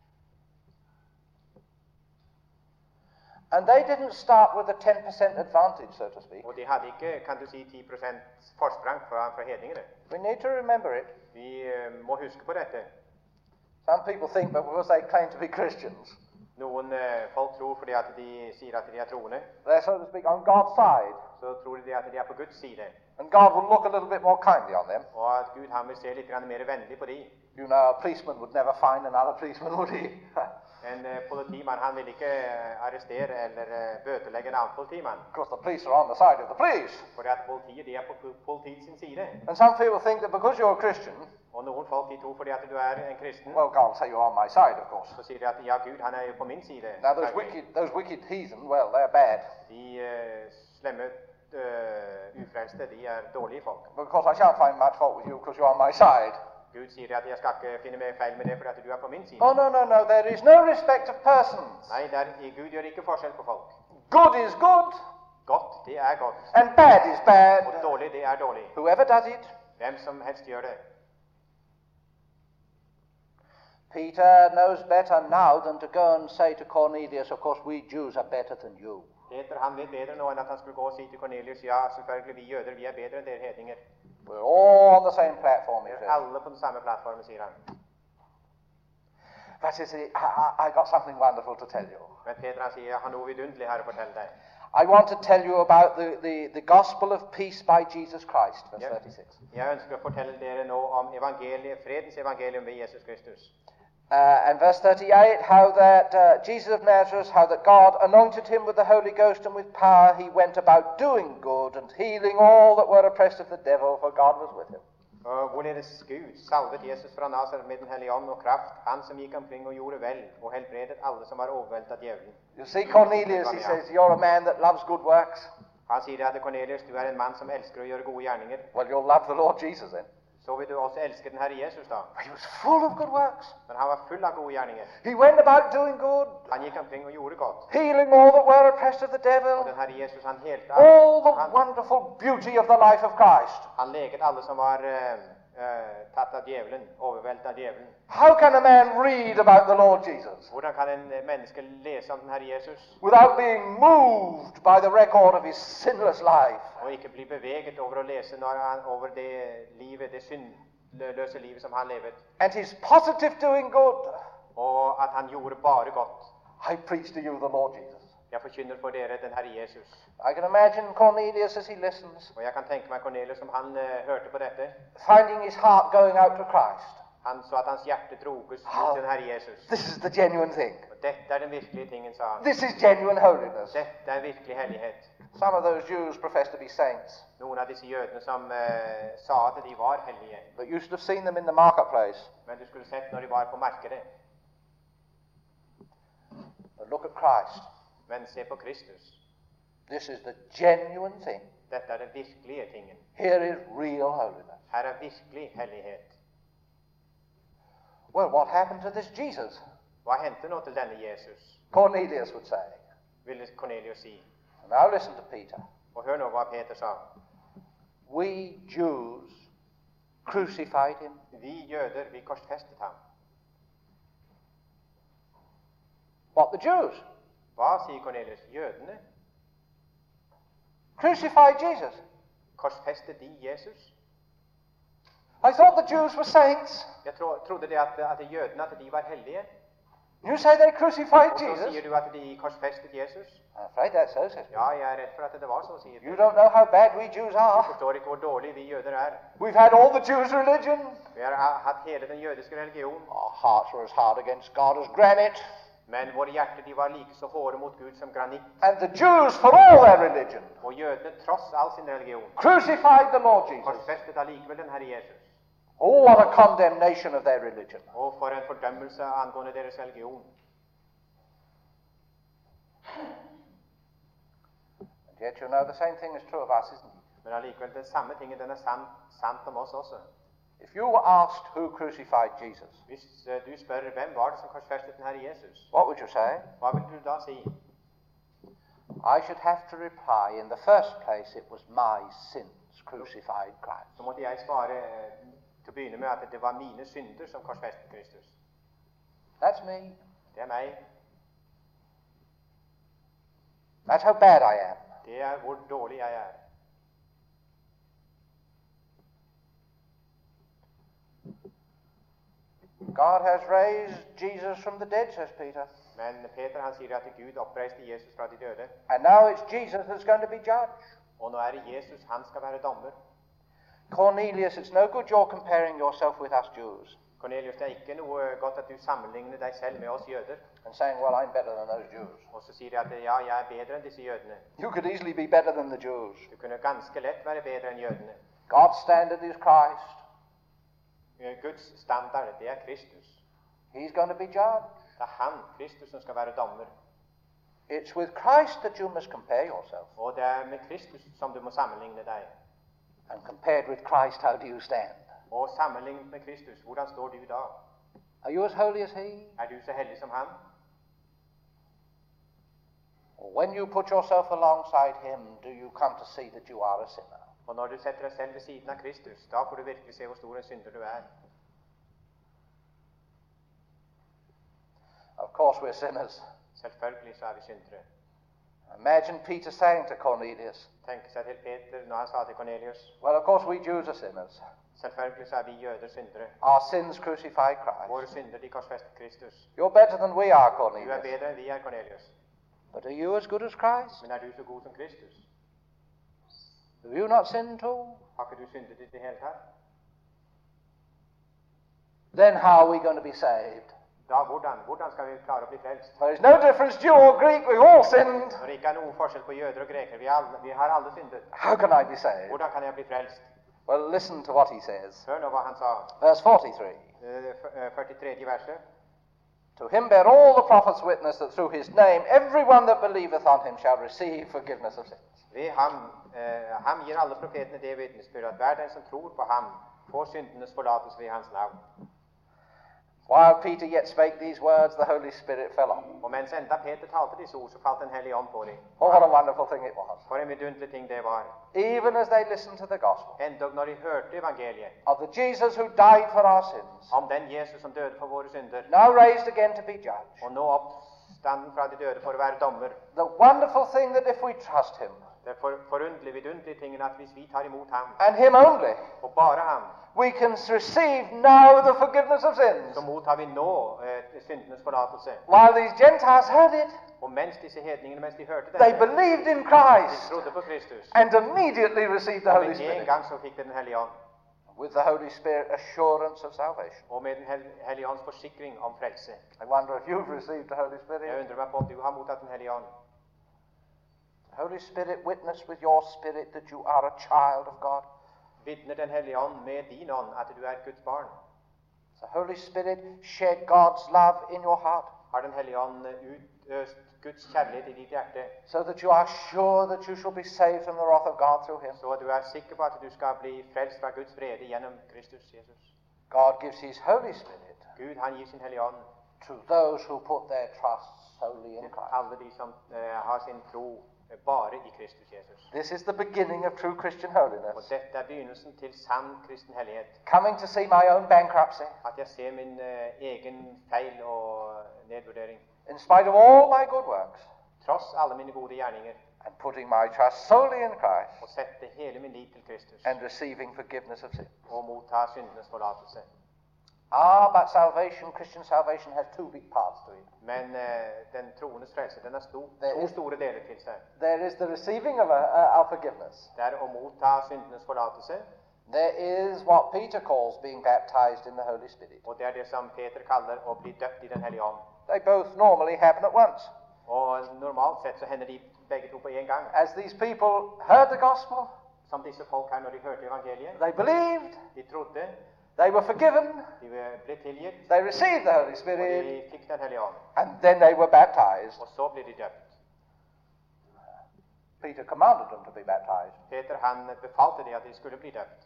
And they didn't start with a ten percent advantage, so to speak. Og de hadde ikke, kan du si, ti prosent forsprang fra, fra hedningene. We need to remember it. Vi eh, må huske på dette. Some people think that because they claim to be Christians, Noen eh, folk tror fordi at de sier at de er troende, they're, so to speak, on God's side. så tror de at de er på Guds side, And God will look a little bit more kindly on them. og at Gud han vil se litt grann mer vennlig på de. You know, a policeman would never find another policeman, would he? En eh, politimann han vil ikke eh, arrestere eller eh, bøtelegge en annen politimann, Because the police are on the side of the police. fordi at politiet de er på po- politiets sin side. And some people think that because you're a Christian, Og noen folk de tror fordi at du er en kristen, well, God will say you're on my side, of course. så sier de at ja, Gud han er jo på min side. Now, those Selvfølgelig. wicked, those wicked heathen, well, they're bad. De eh, slemme, eh, ufrelste, de er dårlige folk. Because I shan't find much fault with you because you're on my side. Gud sier at jeg skal ikke finne mer feil med det fordi at du er på min side. Oh, no, no, no. There is no respect of persons. Nei, der, Gud gjør ikke forskjell på folk. Good is good, Godt, det er godt. and bad is bad. Og dårlig, det er dårlig. Whoever does it. Hvem som helst gjør det. Peter knows better now than to go and say to Cornelius, of course, we Jews are better than you. Peter han vet bedre nå enn at han skulle gå og si til Kornelius, ja, selvfølgelig, vi jøder, vi er bedre enn dere hedninger. We're all on the same platform, he Vi er says. alle på den samme plattformen, sier han. But you see, I, I, I got something wonderful to tell you. Men Peter han sier, jeg har noe vidunderlig her å fortelle deg. I want to tell you about the, the, the gospel of peace by Jesus Christ, verse Yeah. thirty-six. Jeg ønsker å fortelle dere nå om evangeliet, fredens evangelium ved Jesus Kristus. Uh, and verse thirty-eight, how that uh, Jesus of Nazareth, how that God anointed him with the Holy Ghost and with power, he went about doing good and healing all that were oppressed of the devil, for God was with him. Og hvorledes Gud salvet Jesus fra Nazaret med den hellige ånd og kraft, han som gikk omkring og gjorde vel, og helbredet alle som var overveldet av djevelen. You see, Cornelius, he says, you're a man that loves good works. Han sier at Cornelius, du er en mann som elsker å gjøre gode gjerninger. Well, you'll love the Lord Jesus then. Så vil du også elske den Herre Jesus da. He was full of good works. Men han var full av gode gjerninger. He went about doing good, Han gikk omkring og gjorde godt. healing all that were oppressed of the Og devil, den Herre Jesus, han helte all the han, wonderful beauty of the life of Christ. han leget alle som var eh, eh, tatt av djevelen, overveldet av djevelen. How can a man read about the Lord Jesus Hvordan kan en eh, menneske lese om den Herre Jesus without being moved by the record of his sinless life? og ikke bli beveget over å lese når han, over det livet, det syndløse livet som han levet, And his positive doing good. og at han gjorde bare godt? I preach to you the Lord Jesus. Jeg forkynner for dere den Herre Jesus. I can imagine Cornelius as he listens, Og jeg kan tenke meg Cornelius som han eh, hørte på dette. finding his heart going out to Christ. Han så at hans hjerte droges mot den Herre Jesus. This is the genuine thing. Og dette er den virkelige tingen, sa han. This is genuine holiness. Dette er virkelig hellighet. Some of those Jews profess to be saints, Noen av disse jødene som eh, sa at de var hellige, but you should have seen them in the marketplace. men du skulle sett når de var på markedet. But look at Christ. Men se på Kristus. This is the genuine thing. Dette er den virkelige tingen. Here is real holiness. Her er virkelig hellighet. Well, what happened to this Jesus? Hva hendte nå til denne Jesus, Cornelius would say. ville Cornelius si. Now listen to Peter. Og hør nå hva Peter sa. We Jews crucified him. Vi jøder, vi korsfestet ham. What, the Jews? Hva sier Cornelius? Jødene Crucified Jesus. korsfestet de Jesus? I thought the Jews were saints. Jeg tro, trodde det at, at jødene at de var hellige. You say they crucified Og så Jesus? sier du at de korsfestet Jesus. I'm afraid that's so, says Ja, jeg er redd for at det var så, sier You du. don't know how bad we Jews Du are. forstår ikke hvor dårlige vi jøder er. We've had all the Jews' religion. Vi har ha- hatt hele den jødiske religion, Our hearts were as hard against God as granite. men våre hjerter de var like så hårde mot Gud som granitt. And the Jews, for all their religion, Og jødene, tross all sin religion, crucified the Lord Jesus. korsfestet allikevel den Herre Jesus. Oh, what a condemnation of their religion. Og for en fordømmelse angående deres religion. And yet you know the same thing is true of us, isn't it? Men allikevel, den samme tingen, den er sant, sant om oss også. If you were asked who crucified Jesus, Hvis eh, du spør hvem var det som korsfestet den Herre Jesus, what would you say? hva vil du da si? I should have to reply, in the first place, it was my sins crucified Christ. Så måtte jeg svare eh, til å begynne med at det var mine synder som korsfestet Kristus. That's me. Det er meg. That's how bad I am. Det er hvor dårlig jeg er. God has raised Jesus from the dead, says Peter. Men Peter han sier at Gud oppreiste Jesus fra de døde. And now it's Jesus that's going to be judge. Og nå er det Jesus, han skal være dommer. Cornelius, it's no good you're comparing yourself with us Jews Cornelius, det er ikke noe godt at du sammenligner deg selv med oss jøder. and saying, well, I'm better than those Jews. Og så sier de at ja, jeg er bedre enn disse jødene. You could easily be better than the Jews. Du kunne ganske lett være bedre enn jødene. God's standard is Christ. Eh, Guds standard, det er Kristus. He's going to be judge. Det er han, Kristus, som skal være dommer. It's with Christ that you must compare yourself. Og det er med Kristus som du må sammenligne deg. And compared with Christ, how do you stand? Og sammenlignet med Kristus, hvordan står du da? Are you as holy as he? Er du så hellig som han? Or when you put yourself alongside him, do you come to see that you are a sinner? Og når du setter deg selv ved siden av Kristus, da får du virkelig se hvor stor en synder du er. Of course, we're sinners. Selvfølgelig så er vi syndere. Imagine Peter saying to Cornelius, Tenk seg til Peter når han sa til Cornelius, well, of course, we Jews are sinners. selvfølgelig så er vi jøder syndere. Our sins crucified Christ. Våre synder, de korsfestet Kristus. You're better than we are, Du er Cornelius. bedre enn vi er, Cornelius. But are you as good as Christ? Men er du så god som Kristus? Have you not sinned too? Har ikke du syndet i det hele tatt? Then how are we going to be saved? Da, hvordan? Hvordan skal vi klare å bli frelst? There is no difference, Jew or Greek, we've all sinned. Når det ikke er noen forskjell på jøder og greker, vi, alle, vi har alle syndet. How can I be saved? Hvordan kan jeg bli frelst? Well, listen to what he says. Hør nå hva han sa. Verse forty-three. Eh, f- eh, førtitre verset. To him bear all the prophets witness that through his name everyone that believeth on him shall receive forgiveness of sins. Ved ham, eh, ham gir alle profetene det vitnesbyrd at hver den som tror på ham, får syndenes forlatelse ved hans navn. While Peter yet spake these words, the Holy Spirit fell on. Og mens enda Peter talte disse ord, så falt Den hellige ånd på dem. Oh, what a wonderful thing it was. For en vidunderlig ting det var. Even as they listened to the gospel Endog når de hørte evangeliet of the Jesus who died for our sins, om den Jesus som døde for våre synder, now raised again to be judge. og nå oppstanden fra de døde for å være dommer. The wonderful thing that if we trust him, Det er for, forunderlig, vidunderlige tingen at hvis vi tar imot ham, and him only, og bare ham, we can receive now the forgiveness of sins. så mottar vi nå eh, syndenes forlatelse. While these Gentiles heard it, Og mens disse hedningene, mens de hørte they dette, believed in de Christ trodde på Kristus. and immediately received the Og Holy med en Spirit. gang så fikk de Den hellige ånd. With the Holy Spirit, assurance of salvation. Og med Den hel- hellige ånds forsikring om frelse. I wonder if you've received the Holy Jeg Spirit. undrer meg på om du har mottatt Den hellige ånd. The Holy Spirit witness with your spirit that you are a child of God. Vitner Den hellige ånd med din ånd at du er Guds barn? The Holy Spirit shed God's love in your heart Har Den hellige ånd utøst Guds kjærlighet i ditt hjerte, so that you are sure that you shall be saved from the wrath of God through him? så du er sikker på at du skal bli frelst fra Guds vrede gjennom Kristus Jesus? God gives his Holy Spirit Gud, han gir sin hellige ånd to those who put their trust solely in til Christ. alle de som eh, har sin tro eh, bare i Kristus Jesus. This is the beginning of true Christian Og holiness. dette er begynnelsen til sann kristen hellighet. Coming to see my own bankruptcy, At jeg ser min eh, egen feil og nedvurdering, in spite of all my good works, tross alle mine gode gjerninger, and putting my trust solely in Christ, og sette hele min lit til Kristus, and receiving forgiveness of sin. og motta syndenes forlatelse. Ah, but salvation, Christian salvation, has two big parts to it. Men eh, den troendes frelse, den har sto, Det to er- store deler til seg. There is the receiving of, a, uh, of forgiveness. Det er å motta syndenes forlatelse, There is what Peter calls being baptized in the Holy Spirit. og det er det som Peter kaller å bli døpt i Den hellige ånd. They both normally happen at once. Og normalt sett så hender de begge to på en gang. As these people heard the gospel, Som disse folk her, når de hørte evangeliet, they believed, de trodde, they were forgiven, de ble tilgitt, they received the Holy og Spirit, de fikk Den hellige ånd. and then they were baptized. Og så ble de døpt. Peter commanded them to be baptized. Peter han befalte de at de skulle bli døpt.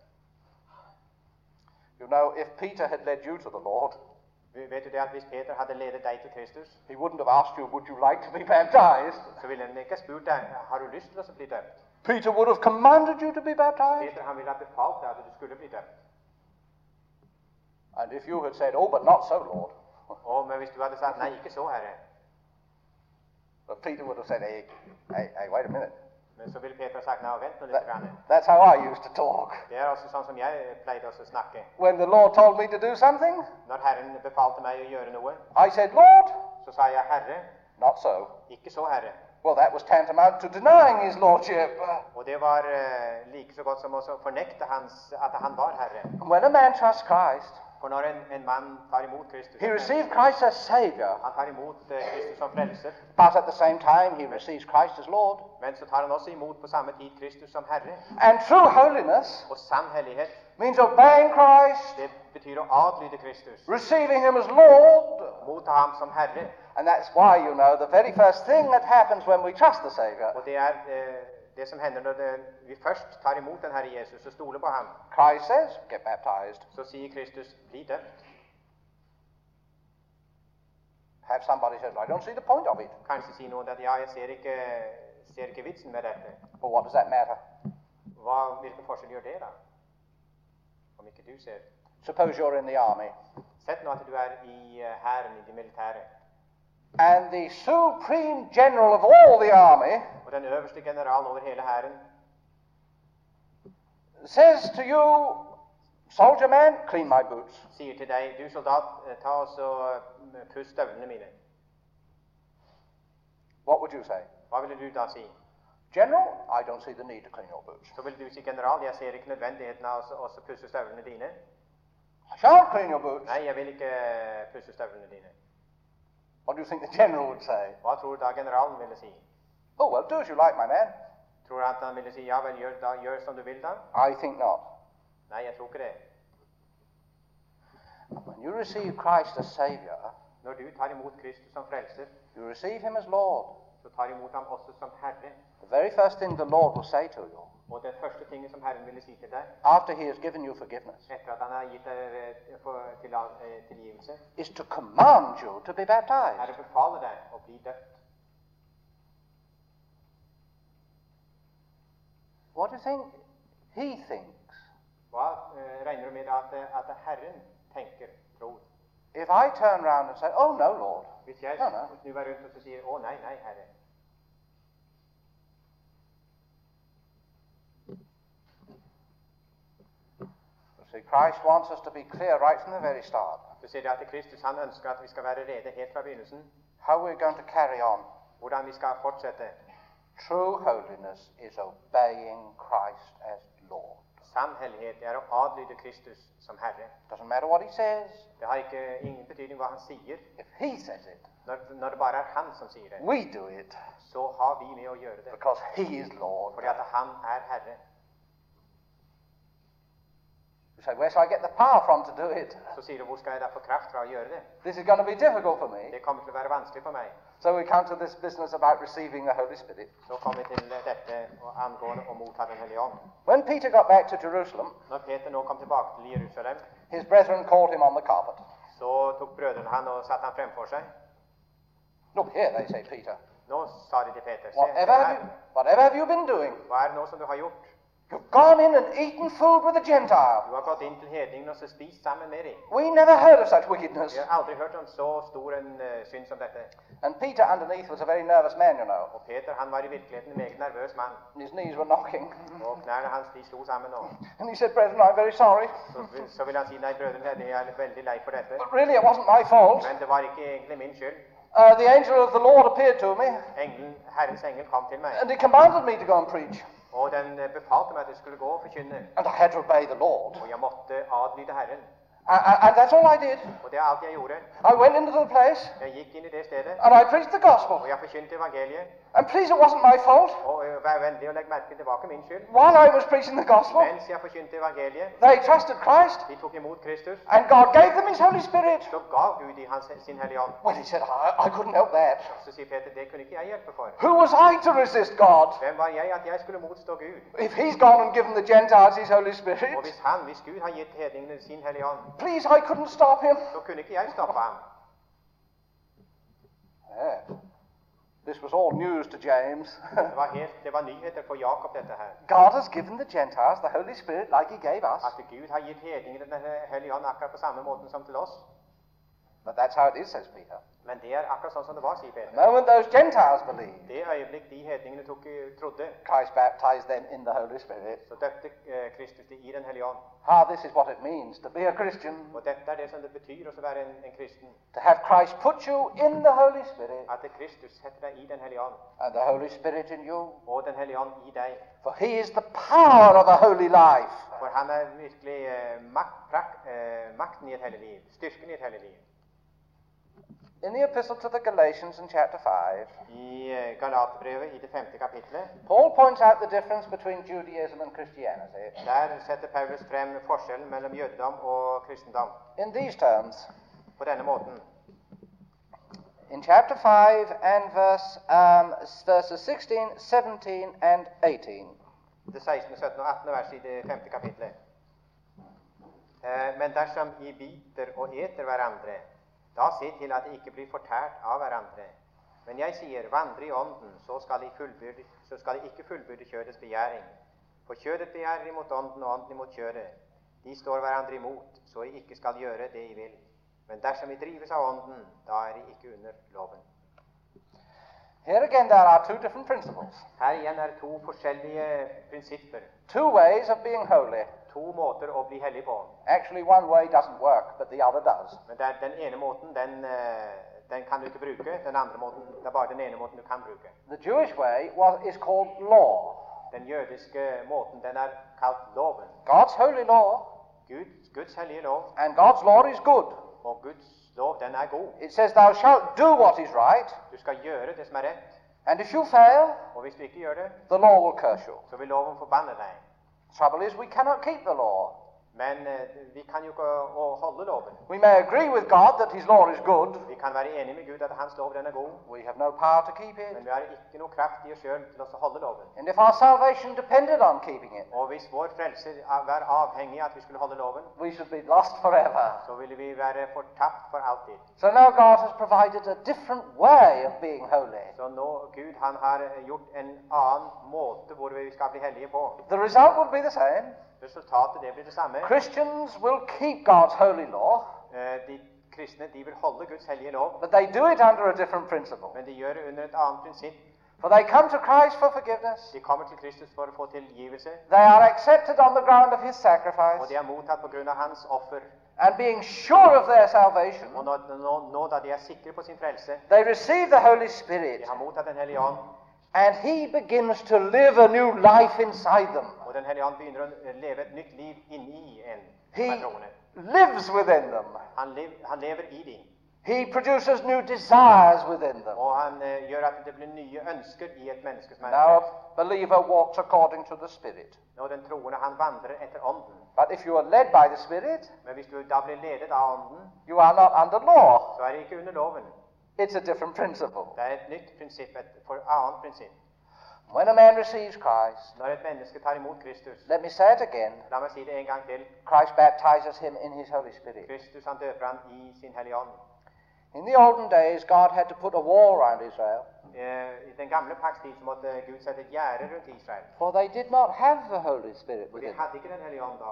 You know, if Peter had led you to the Lord, Vet du det at hvis Peter hadde ledet deg til Kristus, he wouldn't have asked you, would you like to be baptized? så ville han ikke spurt deg, har du lyst til å bli døpt? Peter would have commanded you to be baptized. Peter han ville ha befalt deg at du skulle bli døpt. And if you had said, oh, but not so, Lord, Og men hvis du hadde sagt, nei, ikke så, Herre, but Peter would have said, hey, hey, hey, wait a minute. men så ville Peter ha sagt, nei, vent nå litt. That, Grann. that's how I used to talk. Det er også sånn som jeg pleide også å snakke. When the Lord told me to do something, Når Herren befalte meg å gjøre noe, I said, Lord, så sa jeg, Herre, not so. ikke så, Herre. Well, that was tantamount to denying his lordship. Uh, Og det var eh, like så godt som å fornekte hans, at han var Herre. when a man trusts Christ, For når en, en mann tar imot Kristus, he received Christ as Savior, han tar imot eh, Kristus som frelser, but at the same time he receives Christ as Lord. men så tar han også imot på samme tid Kristus som Herre. And true holiness Og sann hellighet, means obeying Christ, det betyr å adlyde Kristus, receiving him as Lord. motta ham som Herre. And that's why, you know, the very first thing that happens when we trust the Savior, Og det er eh, det som hender når det, vi først tar imot den Herre Jesus og stoler på ham. Christ says, get baptized. Så sier Kristus, bli døpt. Have somebody says, I don't see the point of it. Kanskje si noen at ja, jeg ser ikke, ser ikke vitsen med dette. Well, what does that matter? Hva, hvilken forskjell gjør det da? Om ikke du ser. Suppose you're in the army, Sett nå at du er i eh, hæren, i det militære, and the supreme general of all the army og den øverste generalen over hele hæren says to you, soldier man, clean my boots. sier til deg, du soldat, eh, ta og så eh, puss støvlene mine. What would you say? Hva ville du da si? General, I don't see the need to clean your boots. Så vil du si, general, jeg ser ikke nødvendigheten av å også pusse støvlene dine. I shan't clean your boots. Nei, jeg vil ikke eh, pusse støvlene dine. What do you think the general would say? Hva tror du da generalen ville si? Oh, well, do as you like, my man. Tror du at han ville si, ja vel, gjør, da, gjør som du vil da? I think not. Nei, jeg tror ikke det. When you receive Christ as Savior, Når du tar imot Kristus som frelser, you receive him as Lord. så tar imot ham også som Herre. The very first thing the Lord will say to you, Og den første tingen som Herren ville si til deg, after he has given you forgiveness, etter at han har gitt deg eh, for, til, eh, tilgivelse, is to command you to be er baptized. å befale deg å bli døpt. What do you think he thinks? Hva eh, regner du med at, eh, at Herren tenker, tror? If I turn around and say, oh, no, Lord, Hvis jeg No, no. snur meg rundt og så sier, å nei, nei, Herre. you see, Christ wants us to be clear right from the very start Så sier det at Kristus han ønsker at vi skal være rede helt fra begynnelsen, how we're going to carry on. hvordan vi skal fortsette. True holiness is obeying Christ as Lord. Sann hellighet er å adlyde Kristus som Herre. Doesn't matter what he says. Det har ikke ingen betydning hva han sier. If he says it, Når, når det bare er han som sier det, we do it så har vi med å gjøre det. because he is Lord. Fordi at han er Herre. You say, where shall I get the power from to do it? Så sier du, hvor skal jeg da få kraft fra å gjøre det? This is going to be difficult for me. Det kommer til å være vanskelig for meg. So we come to this business about receiving the Holy Spirit. Så kommer vi til dette og angående å motta Den hellige ånd. When Peter got back to Jerusalem, Når Peter nå kom tilbake til Jerusalem, his brethren called him on the carpet. så tok brødrene han og satte han fremfor seg. Look here, they say, Peter. Nå sa de til Peter, se, Whatever have her, you, whatever have you been doing? hva er det nå som du har gjort? You've gone in and eaten food with a Gentile. Du har gått inn til hedningene og så spist sammen med dem. We never heard of such wickedness. Jeg har aldri hørt om så stor en uh, synd som dette. And Peter underneath was a very nervous man, you know. Og Peter, han var i virkeligheten en meget nervøs mann. His knees were knocking. Og knærne hans, de slo sammen nå. And he said, "Brethren, I'm very sorry. Så, så vil han si, nei, brødrene, jeg er veldig lei for dette. But really, it wasn't my fault. Men det var ikke egentlig min skyld. Uh, the angel of the Lord appeared to me, Engelen, Herrens engel kom til meg. and he commanded me to go and preach. Og den uh, befalte meg at jeg skulle gå og forkynne. And I had to obey the Lord. Og jeg måtte adlyde Herren. Uh, and that's all I did. Og det er alt jeg gjorde. I went into the place, Jeg gikk inn i det stedet, and I preached the gospel. og jeg forkynte evangeliet. And please, it wasn't my fault. Og uh, vær vennlig og legg merke til, det var ikke min skyld. While I was preaching the gospel, Mens jeg forkynte evangeliet, they trusted Christ, de tok imot Kristus, and God gave them His Holy Spirit. så gav Gud i hans, sin hellige ånd. Well, he said, I, I couldn't help that. Så sier Peter, det kunne ikke jeg hjelpe for. Who was I to resist God? Hvem var jeg at jeg skulle motstå Gud? If He's gone and given the Gentiles His Holy Og Spirit, hvis han, hvis Gud har gitt hedningene sin hellige ånd, please, I couldn't stop Him. så kunne ikke jeg stoppe ham. Yeah. This was all news to James. Det var, helt, det var nyheter for Jakob, dette her. God has given the Gentiles the Holy Spirit like He gave us. At Gud har gitt hedningene den hellige ånd akkurat på samme måten som til oss. But that's how it is, says Peter. Men det er akkurat sånn som det var, sier The Peter. moment those Gentiles believed, Det øyeblikk de hedningene tok, trodde, Christ baptized them in the Holy Spirit. så døpte eh, Kristus det i den hellige ånd. Ah, this is what it means to be a Christian. Og dette er det som det betyr å være en, en kristen. To have Christ put you in the Holy Spirit, At Kristus setter deg i den hellige ånd, and the Holy Spirit in you. og den hellige ånd i deg. For He is the power of a holy life. For han er virkelig eh, makt, prak, eh, makten i et hellig liv, styrken i et hellig liv. In the epistle to the Galatians in chapter five, I eh, Galaterbrevet i det femte kapitlet, Paul points out the difference between Judaism and Christianity der setter Paulus frem forskjellen mellom jødedom og kristendom in these terms. på denne måten. In chapter five and verse, um, verses sixteen, seventeen, and eighteen. Det sekstende, syttende og attende vers i det femte kapitlet. Eh, men dersom I biter og eter hverandre, da se til at det ikke blir fortært av hverandre. Men jeg sier, vandre i ånden, så skal I fullbyrde, så skal I ikke fullbyrde kjødets begjæring. For kjødet begjærer imot ånden, og ånden imot kjødet. De står hverandre imot, så I ikke skal gjøre det I vil. Men dersom I drives av ånden, da er I ikke under loven. Here again there are two different principles, Her igjen er to forskjellige prinsipper, two ways of being holy. to måter å bli hellig på. Actually, one way doesn't work, but the other does. Men det er den ene måten, den, eh, den kan du ikke bruke. Den andre måten, det er bare den ene måten du kan bruke. The Jewish way was, is called law. Den jødiske måten, den er kalt loven. God's holy law, Guds, Guds hellige lov, and God's law is good. og Guds lov, den er god. It says, thou shalt do what is right, Du skal gjøre det som er rett, and if you fail, og hvis du ikke gjør det, the law will curse you. så vil loven forbanne deg. Trouble is, we cannot keep the law. Men eh, vi kan jo ikke å holde loven. We may agree with God that His law is good. Vi kan være enige med Gud at hans lov, den er god, We have no power to keep it. men vi har ikke noe kraft i oss selv til å holde loven. And if our salvation depended on keeping it, Og hvis vår frelse var avhengig av at vi skulle holde loven, we should be lost forever. så ville vi være fortapt for alltid. So now God has provided a different way of being holy. Så nå, Gud, han har gjort en annen måte hvor vi skal bli hellige på. The result will be the same. Resultatet, det blir det samme. Christians will keep God's holy law, Eh, De kristne, de vil holde Guds hellige lov, but they do it under a different principle. men de gjør det under et annet prinsipp. For they come to Christ for forgiveness. De kommer til Kristus for å få tilgivelse, They are accepted on the ground of His og sacrifice. de er mottatt på grunn av hans offer. And being sure of their salvation, Og nå, nå, nå da de er sikre på sin frelse, they receive the Holy Spirit. de har mottatt Den hellige ånd, And He begins to live a new life inside them. og Den hellige ånd begynner å leve et nytt liv inni en He av troende. lives within them. Han, lev, han lever i dem, He produces new desires within them. og han eh, gjør at det blir nye ønsker i et menneske som er Now, frelst. a believer walks according to the Spirit. Når den troende, han vandrer etter ånden. But if you are led by the Spirit, Men hvis du da blir ledet av ånden, you are not under law. så er det ikke under loven. It's a different principle. Det er et nytt prinsipp, et for annet prinsipp. When a man receives Christ, Når et menneske tar imot Kristus, let me say it again, la meg si det en gang til, Christ baptizes him in His Holy Spirit. Kristus han døper han i sin hellige ånd. In the olden days, God had to put a wall around Israel. Eh, I den gamle pakts tid så måtte Gud sette et gjerde rundt Israel. For they did not have the Holy Spirit For de within them. hadde ikke Den hellige ånd da.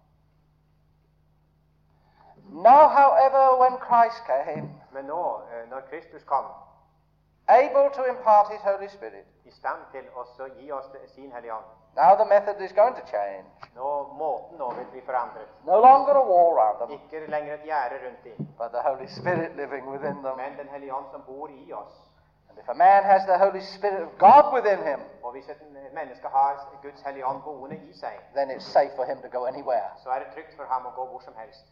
Now, however, when Christ came, Men nå, eh, når Kristus kom, able to impart his Holy Spirit, i stand til også å gi oss sin hellige ånd. now the method is going to change. Nå, måten nå vil bli forandret. No longer a wall around them, Ikke lenger et gjerde rundt dem, but the Holy Spirit living within them. men Den hellige ånd som bor i oss. And if a man has the Holy Spirit of God within him, Og hvis et menneske har Guds hellige ånd boende i seg, then it's safe for him to go anywhere. så er det trygt for ham å gå hvor som helst.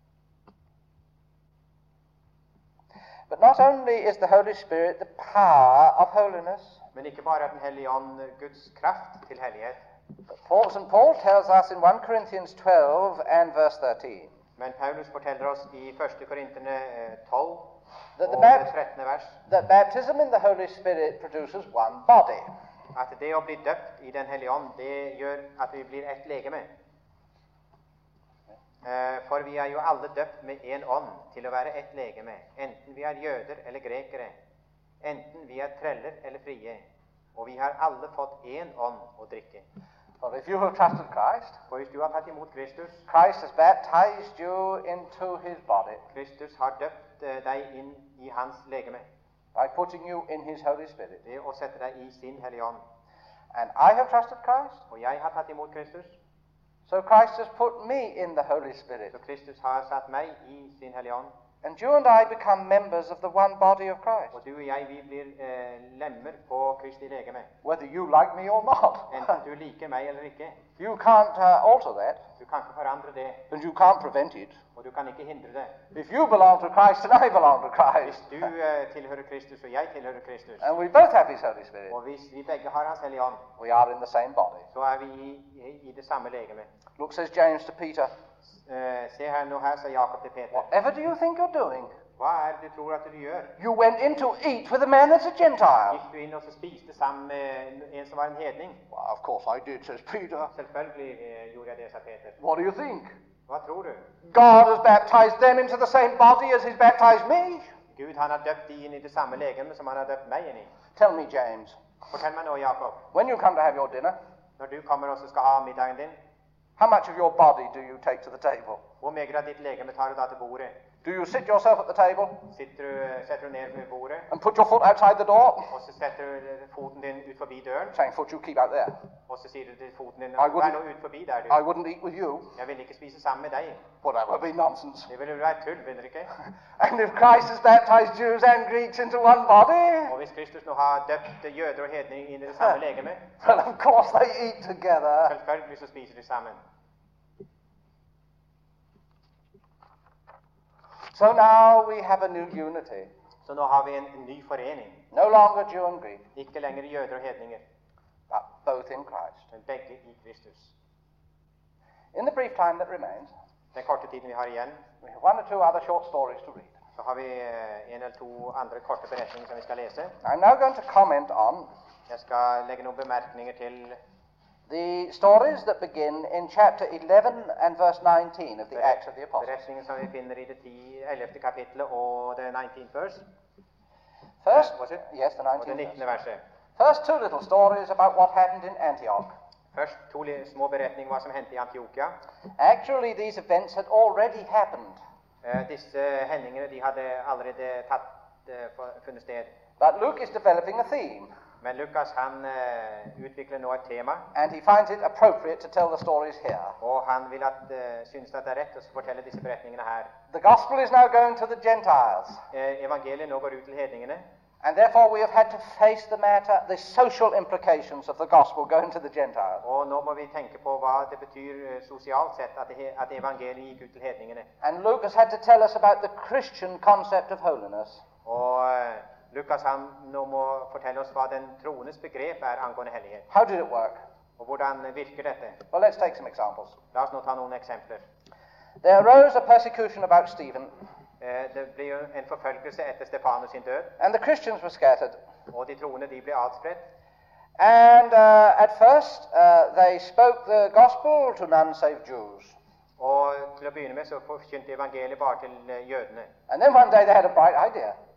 But not only is the Holy Spirit the power of holiness, Men ikke bare er Den hellige ånd Guds kraft til hellighet, but Paul, Saint Paul tells us in First Corinthians twelve and verse thirteen men Paulus forteller oss i første Korinterne eh, tolv that the, og bap- det trettende vers that baptism in the Holy Spirit produces one body. at det å bli døpt i Den hellige ånd, det gjør at vi blir ett legeme. Eh, For vi er jo alle døpt med én ånd til å være ett legeme, enten vi er jøder eller grekere, enten vi er treller eller frie, og vi har alle fått én ånd å drikke. For if you have trusted Christ, For hvis du har tatt imot Kristus, Christ has baptized you into his body Kristus har døpt eh, deg inn i hans legeme, by putting you in his Holy Spirit. ved å sette deg i sin hellige ånd. And I have trusted Christ, Og jeg har tatt imot Kristus, so Christ has put me in the Holy Spirit. så Kristus har satt meg i sin hellige ånd. And you and I become members of the one body of Christ, Og du og jeg, vi blir eh, lemmer på Kristi legeme, whether you like me or not. enten du liker meg eller ikke. You can't uh, alter that, Du kan ikke forandre det, and you can't prevent it. og du kan ikke hindre det. If you belong to Christ and I belong to Hvis Christ, du eh, tilhører Kristus, og jeg tilhører Kristus, and we both have his Holy Spirit, og hvis vi begge har hans hellige ånd, we are in the same body. så er vi i, i, i det samme legeme. Look, says James to Peter, Eh, se her, nå her, sa Jakob til Peter. whatever do you think you're doing? Hva er det du tror at du gjør? You went in to eat with a man that's a Gentile. Gikk du inn og så spiste sammen med en som var en hedning? Well, of course I did, says Peter. Selvfølgelig eh, gjorde jeg det, sa Peter. What do you think? Hva tror du? God has baptized them into the same body as he's baptized me. Gud, han har døpt de inn i det samme legeme som han har døpt meg inn i. Tell me, James, Fortell meg nå, Jakob, when you come to have your dinner, når du kommer og så skal ha middagen din, how much of your body do you take to the table? hvor meget av ditt legeme tar du da til bordet? Do you sit yourself at the table Sitter du, setter du ned ved bordet, and put your foot outside the door, og så setter du foten din ut forbi døren, saying, foot, you keep out there. og så sier du til foten din, I vær wouldn't- nå ut forbi der, I du. wouldn't eat with you. Jeg vil ikke spise sammen med deg. Well, that would be nonsense. Det ville jo være tull, vil det ikke? And if Christ has baptized Jews and Greeks into one body, Og hvis Kristus nå har døpt jøder og hedninger inn i det samme legeme, well, of course they eat together. selvfølgelig så spiser de sammen. So now we have a new unity. Så nå har vi en, en ny forening. No longer Jew and Greek, Ikke lenger jøder og hedninger, but both in Christ. men begge i Kristus. In the brief time that remains, Den korte tiden vi har igjen, we have one or two other short stories to read. så har vi eh, en eller to andre korte beretninger som vi skal lese. I'm now going to comment on Jeg skal legge noen bemerkninger til the stories that begin in chapter eleven and verse nineteen of the Acts of the Apostles. beretningen som vi finner i det ellevte kapittelet og det nittende verse. First, Was it? yes, the Og det nineteenth nittende verse. verset. First, two little stories about what happened in Antioch. Først to li- små beretninger hva som hendte i Antiokia. Actually, these events had already happened, Eh, disse hendelsene de hadde allerede tatt, eh, for- funnet sted. but Luke is developing a theme, Men Lukas han eh, utvikler nå et tema, and he finds it appropriate to tell the stories here. og han vil at, eh, synes at det er rett å fortelle disse beretningene her. The gospel is now going to the Gentiles, Eh, evangeliet nå går ut til hedningene, and therefore we have had to face the matter, the social implications of the gospel going to the Gentiles. og nå må vi tenke på hva det betyr eh, sosialt sett at, det, at evangeliet gikk ut til hedningene. And Luke has had to tell us about the Christian concept of holiness. Og eh, Lukas han nå må fortelle oss hva den troendes begrep er angående hellighet. How did it work? Og hvordan virker dette? Well, let's take some examples. La oss nå ta noen eksempler. There arose a persecution about Stephen, Eh, det blir jo en forfølgelse etter Stefanus sin død, and the Christians were scattered. og de troende de ble adspredt. And uh, at first, uh, they spoke the gospel to none save Jews. Og til å begynne med så forkynte evangeliet bare til eh, jødene. And then one day they had a bright idea.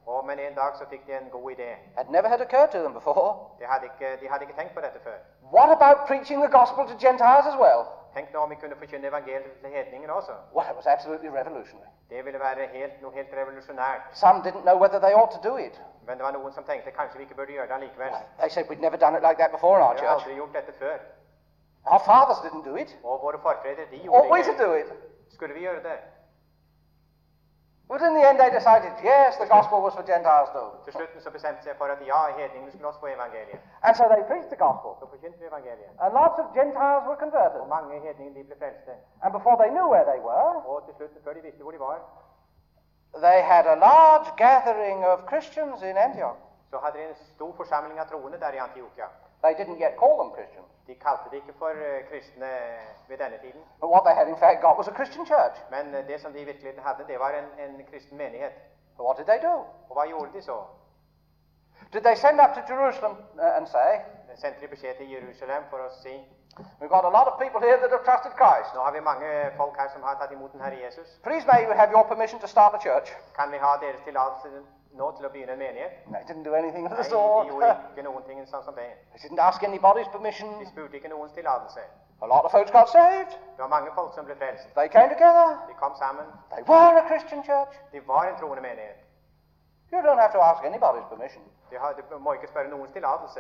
Og, men en dag så fikk de en god idé. Had never had occurred to them before. De hadde, ikke, de hadde ikke tenkt på dette før. What about preaching the gospel to Gentiles as well? Tenk nå om vi kunne forkynne evangeliet til hedninger også. Well, it was absolutely revolutionary. Det ville være helt, noe helt revolusjonært. Some didn't know whether they ought to do it. Men det var noen som tenkte kanskje vi ikke burde gjøre det allikevel. They said we'd never done it like that before in our Vi har church. aldri gjort dette før. Our fathers didn't do it. Og våre forfedre, de Ought gjorde we det to ikke. do it? Skulle vi gjøre det? But in the end they decided, yes, the gospel was for Gentiles too. Til slutten så bestemte de seg for at ja, hedningene skulle også få evangeliet. And so they preached the gospel. Så forkynte vi evangeliet. And lots of Gentiles were converted. Og mange hedninger de ble frelste. And before they knew where they were, Og til slutt, før de visste hvor de var, they had a large gathering of Christians in Antioch. så hadde de en stor forsamling av troende der i Antiokia. They didn't yet call them Christians. De kalte det ikke for uh, kristne ved denne tiden. But what they had in fact got was a Christian church. Men uh, det som de virkelig hadde, det var en, en kristen menighet. But what did they do? Og hva gjorde de så? Did they send up to Jerusalem uh, and say, De sendte de beskjed til Jerusalem for å si, we've got a lot of people here that have trusted Christ. nå har vi mange folk her som har tatt imot den Herre Jesus. Please may we have your permission to start a church. Kan vi ha deres tillatelse nå til å begynne en menighet? They didn't do anything of the Nei, sort. de gjorde ikke noen ting sånn som det. They didn't ask anybody's permission. De spurte ikke noens tillatelse. A lot of folks got saved. Det var mange folk som ble frelst. They came together. De kom sammen. They were a Christian church. De var en troende menighet. You don't have to ask anybody's permission. De, har, de må ikke spørre noens tillatelse.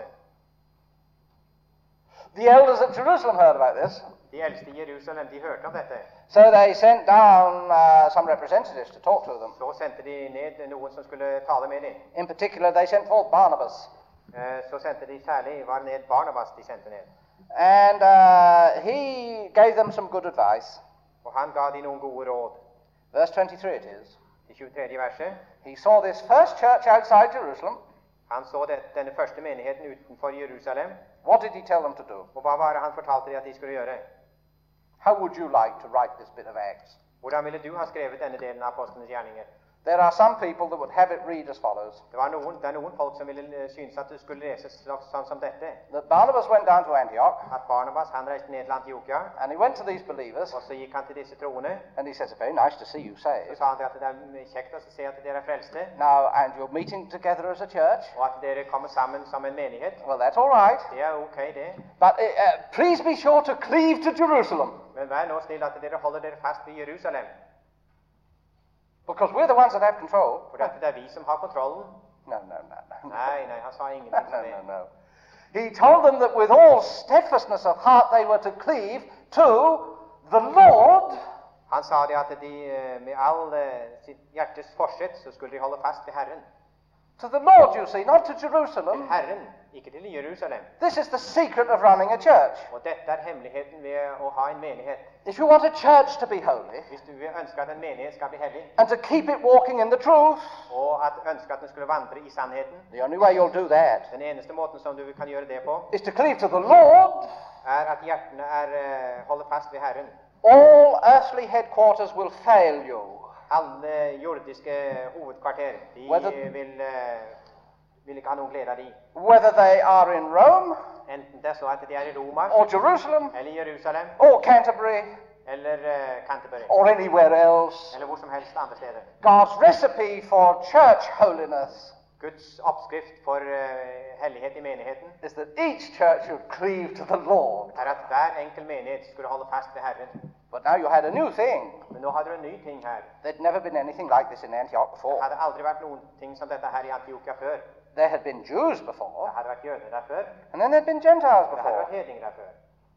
The elders at Jerusalem heard about this. De eldste i Jerusalem, de hørte om dette. So they sent down uh, some representatives to talk to them. Så sendte de ned noen som skulle tale med dem. In particular, they sent forth Barnabas. Eh, Så sendte de særlig, var det ned Barnabas de sendte ned. And uh, he gave them some good advice. Og han ga de noen gode råd. Verse twenty-three it is. I tjuetredje verset. He saw this first church outside Jerusalem. Han så det, denne første menigheten utenfor Jerusalem. What did he tell them to do? Og hva var det han fortalte dem at de skulle gjøre? How would you like to write this bit of Acts? Hvordan ville du ha skrevet denne delen av apostlenes gjerninger? There are some people that would have it read as follows. Det, var noen, det er noen folk som ville eh, synes at det skulle leses slags sånn som dette. That Barnabas went down to Antioch, At Barnabas han reiste ned til Antiokia, and he went to these believers, og så gikk han til disse troende. and he says, it's very nice to see you Så saved. sa han til at det er kjekt å se at dere er frelste, Now, and you're meeting together as a church. og at dere kommer sammen som en menighet. Well, that's all right. Det er ok, det. But uh, uh, please be sure to cleave to Jerusalem, Men vær nå snill at dere holder dere fast ved Jerusalem. because we're the ones that have control. For dette det er vi som har kontrollen. No, no, no, no. Nei, nei, han sa ingenting No, som no, det. no. He told them that with all steadfastness of heart they were to cleave to the Lord, Han sa det at de eh, med all eh, sitt hjertes forsett så skulle de holde fast ved Herren. to the Lord, you see, not to Til Jerusalem. Herren, ikke til Jerusalem. This is the secret of running a church. Og dette er hemmeligheten ved å ha en menighet. If you want a church to be holy Hvis du ønsker at en menighet skal bli hellig, and to keep it walking in the truth, og at ønsker at den skulle vandre i sannheten, the only way you'll do that den eneste måten som du kan gjøre det på, is to cleave to the Lord. er at hjertene er, eh, holder fast ved Herren. All earthly headquarters will fail you. Alle jordiske hovedkvarter, de Whether- eh, vil, eh, vil ikke ha noen glede av de. Whether they are in Rome Enten det er så at de er i Roma, or Jerusalem eller i Jerusalem, or Canterbury eller eh, Canterbury, or anywhere else. eller hvor som helst andre steder. God's recipe for church holiness Guds oppskrift for eh, hellighet i menigheten is that each church should cleave to the Lord. er at hver enkelt menighet skulle holde fast ved Herren. But now you had a new thing. Men nå har du en ny ting her. There'd never been anything like this in Antioch Det before. hadde aldri vært noen ting som dette her i Antiokia før. There had been Jews Det before, hadde vært jøder der før. and then there'd been Gentiles Det hadde vært before. hedninger der før.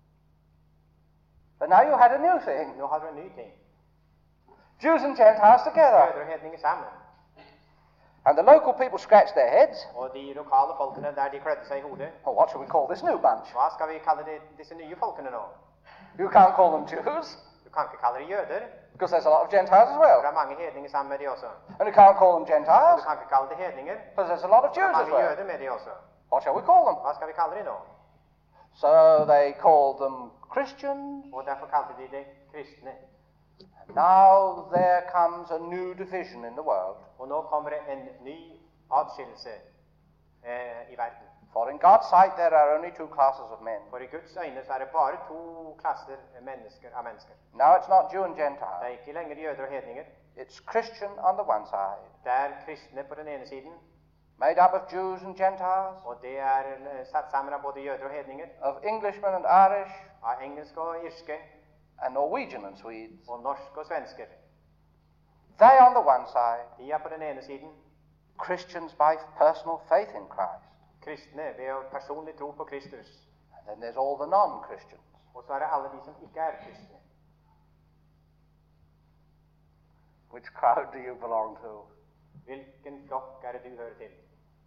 But now you had a new thing. Nå har du en ny ting. Jews and Gentiles together. Jøder og hedninger sammen. And the local people scratched their heads. Og de lokale folkene der de klødde seg i hodet. Oh, what shall we call this new bunch? Hva skal vi kalle det, disse nye folkene nå? You can't call them Jews, Du kan ikke kalle dem jøder, because there's a lot of Gentiles as for well. det er mange hedninger sammen med de også. And you can't call them Du Gentiles, kan ikke kalle det hedninger, because there's a lot of for det Jews er as mange well. jøder med de også. What shall we call them? Hva skal vi kalle dem nå? So they called them Christians. Og derfor kalte de det kristne. Now there comes a new division in the world. Og nå kommer det en ny adskillelse eh, i verden. For in God's sight there are only two classes of men. For i Guds øyne så er det bare to klasser mennesker av mennesker. Now it's not Jew and Det er Gentile. ikke lenger jøder og hedninger. It's Christian on the one side, Det er kristne på den ene siden, made up of Jews and Gentiles, og det er eh, satt sammen av både jøder og hedninger, of Englishmen and Irish, av engelske og irske, and Norwegian and Swedes. og norske og svensker. They on the one side, De er på den ene siden Christians by personal faith in Christ. kristne ved å personlig tro på Kristus. And then there's all the non-Christians. Og så er det alle de som ikke er kristne. Which crowd do you belong to? Hvilken flokk er det du hører til?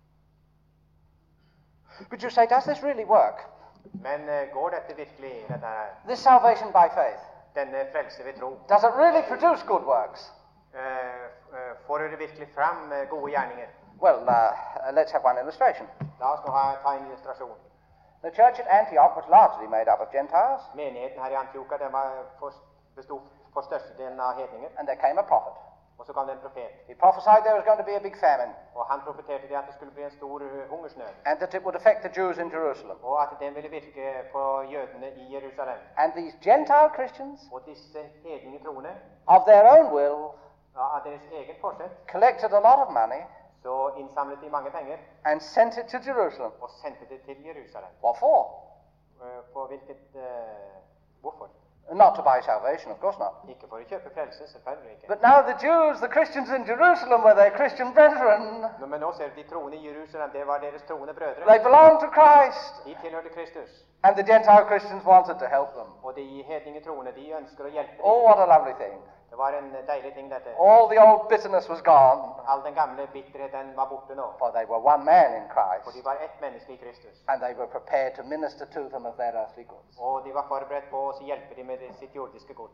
But you say, does this really work? Men eh, går dette virkelig, dette her, This salvation by faith, denne frelse ved tro? does it really produce good works? Eh, eh, får det virkelig fram eh, gode gjerninger? Well, uh, uh, let's have one illustration. La oss nå ha, ta en illustrasjon. The church at Antioch was largely made up of Gentiles, Menigheten her i Antioka den var for, bestod for størstedelen av hedninger. and there came a prophet. Og så kom det en profet. He prophesied there was going to be a big famine, Og han profeterte det at det skulle bli en stor eh, hungersnød. and that it would affect the Jews in Jerusalem. Og at den ville virke på jødene i Jerusalem. And these Gentile Christians, Og disse hedninge troende, of their own will, av deres egen forsett, collected a lot of money så innsamlet de mange penger and sent it to Jerusalem. og sendte det til Jerusalem. What for? Eh, På hvilket eh, Hvorfor? Not to buy salvation, of course not. Ikke for å kjøpe frelse, selvfølgelig ikke. But now the Jews, the Christians in Jerusalem, were their Christian brethren. Nå, men nå ser du de troende i Jerusalem, det var deres troende brødre. They belonged to Christ, De tilhørte Kristus. and the Gentile Christians wanted to help them. Og de hedninge troende, de ønsker å hjelpe dem. Oh, what a lovely thing. Det var en deilig ting, dette. All the old bitterness was gone, All den gamle bitterheten var borte nå. for they were one man in For Christ, de var ett menneske i Kristus. and they were prepared to minister to them of their earthly goods. Og de var forberedt på å hjelpe dem med sitt jordiske gods.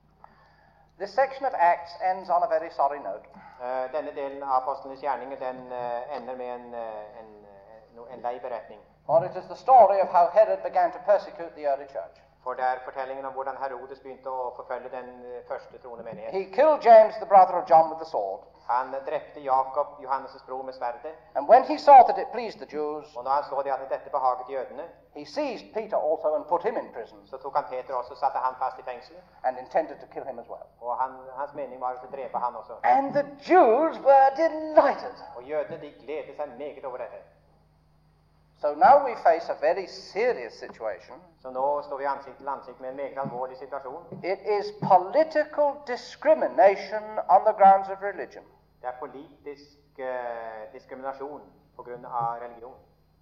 This section of Acts ends on a very sorry note. Eh, Denne delen av apostlenes gjerninger, den eh, ender med en, eh, en, eh, no- en lei beretning. For it is the story of how Herod began to persecute the early church. For det er fortellingen om hvordan Herodes begynte å forfølge den eh, første troende menighet. He killed James, the brother of John, with the sword. Han drepte Jakob, Johannes' bror, med sverdet. And when he saw that it pleased the Jews, Og når han så det at dette behaget jødene, he seized Peter also and put him in prison, så tok han Peter også og satte han fast i fengsel. and intended to kill him as well. Og han, hans mening var å drepe han også. And the Jews were delighted. Og jødene de gledet seg meget over dette. So now we face a very serious situation. Så nå står vi ansikt til ansikt med en meget alvorlig situasjon. It is political discrimination on the grounds of religion. Det er politisk eh, diskriminasjon på grunn av religion.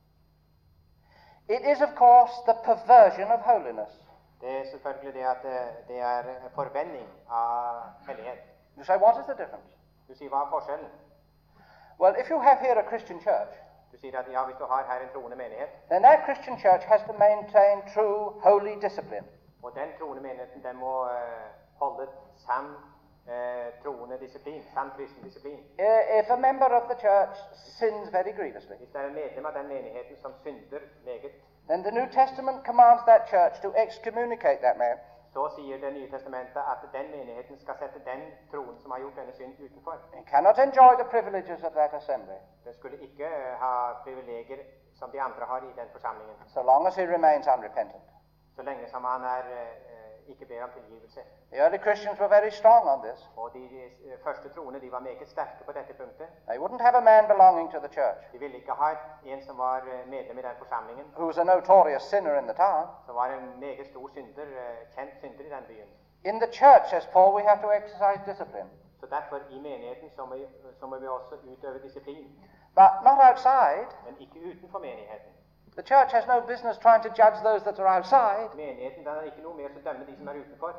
It is, of course, the perversion of holiness. Det er selvfølgelig det at det, det er forvending av hellighet. You say, what is the difference? Du sier, hva er forskjellen? Well, if you have here a Christian church, Du sier at ja, hvis du har her en troende menighet, then that Christian church has to maintain true holy discipline. og den troende menigheten den må eh, holde sann eh, troende disiplin, sann kristen disiplin. Uh, If a member of the church sins very grievously, Hvis det er en medlem av den menigheten som synder meget, then the New Testament commands that church to excommunicate that man. så sier Det nye testamentet at den menigheten skal sette den troen som har gjort denne synd, utenfor. He cannot enjoy the privileges of that assembly, Den skulle ikke eh, ha privilegier som de andre har i den forsamlingen, so long as he remains unrepentant. så lenge som han er, eh, ikke ber om tilgivelse. The early Christians were very strong on this. Og de eh, første troende de var meget sterke på dette punktet. They wouldn't have a man belonging to the church De ville ikke ha en som var eh, medlem i den forsamlingen, who was a notorious sinner in the town. som var en meget stor synder, eh, kjent synder i den byen. In the church, says Paul, we have to exercise discipline, Så derfor i menigheten så må, så må vi også utøve disiplin, but not outside. men ikke utenfor menigheten. The church has no business trying to judge those that are outside. Menigheten den har ikke noe med å dømme de som er utenfor.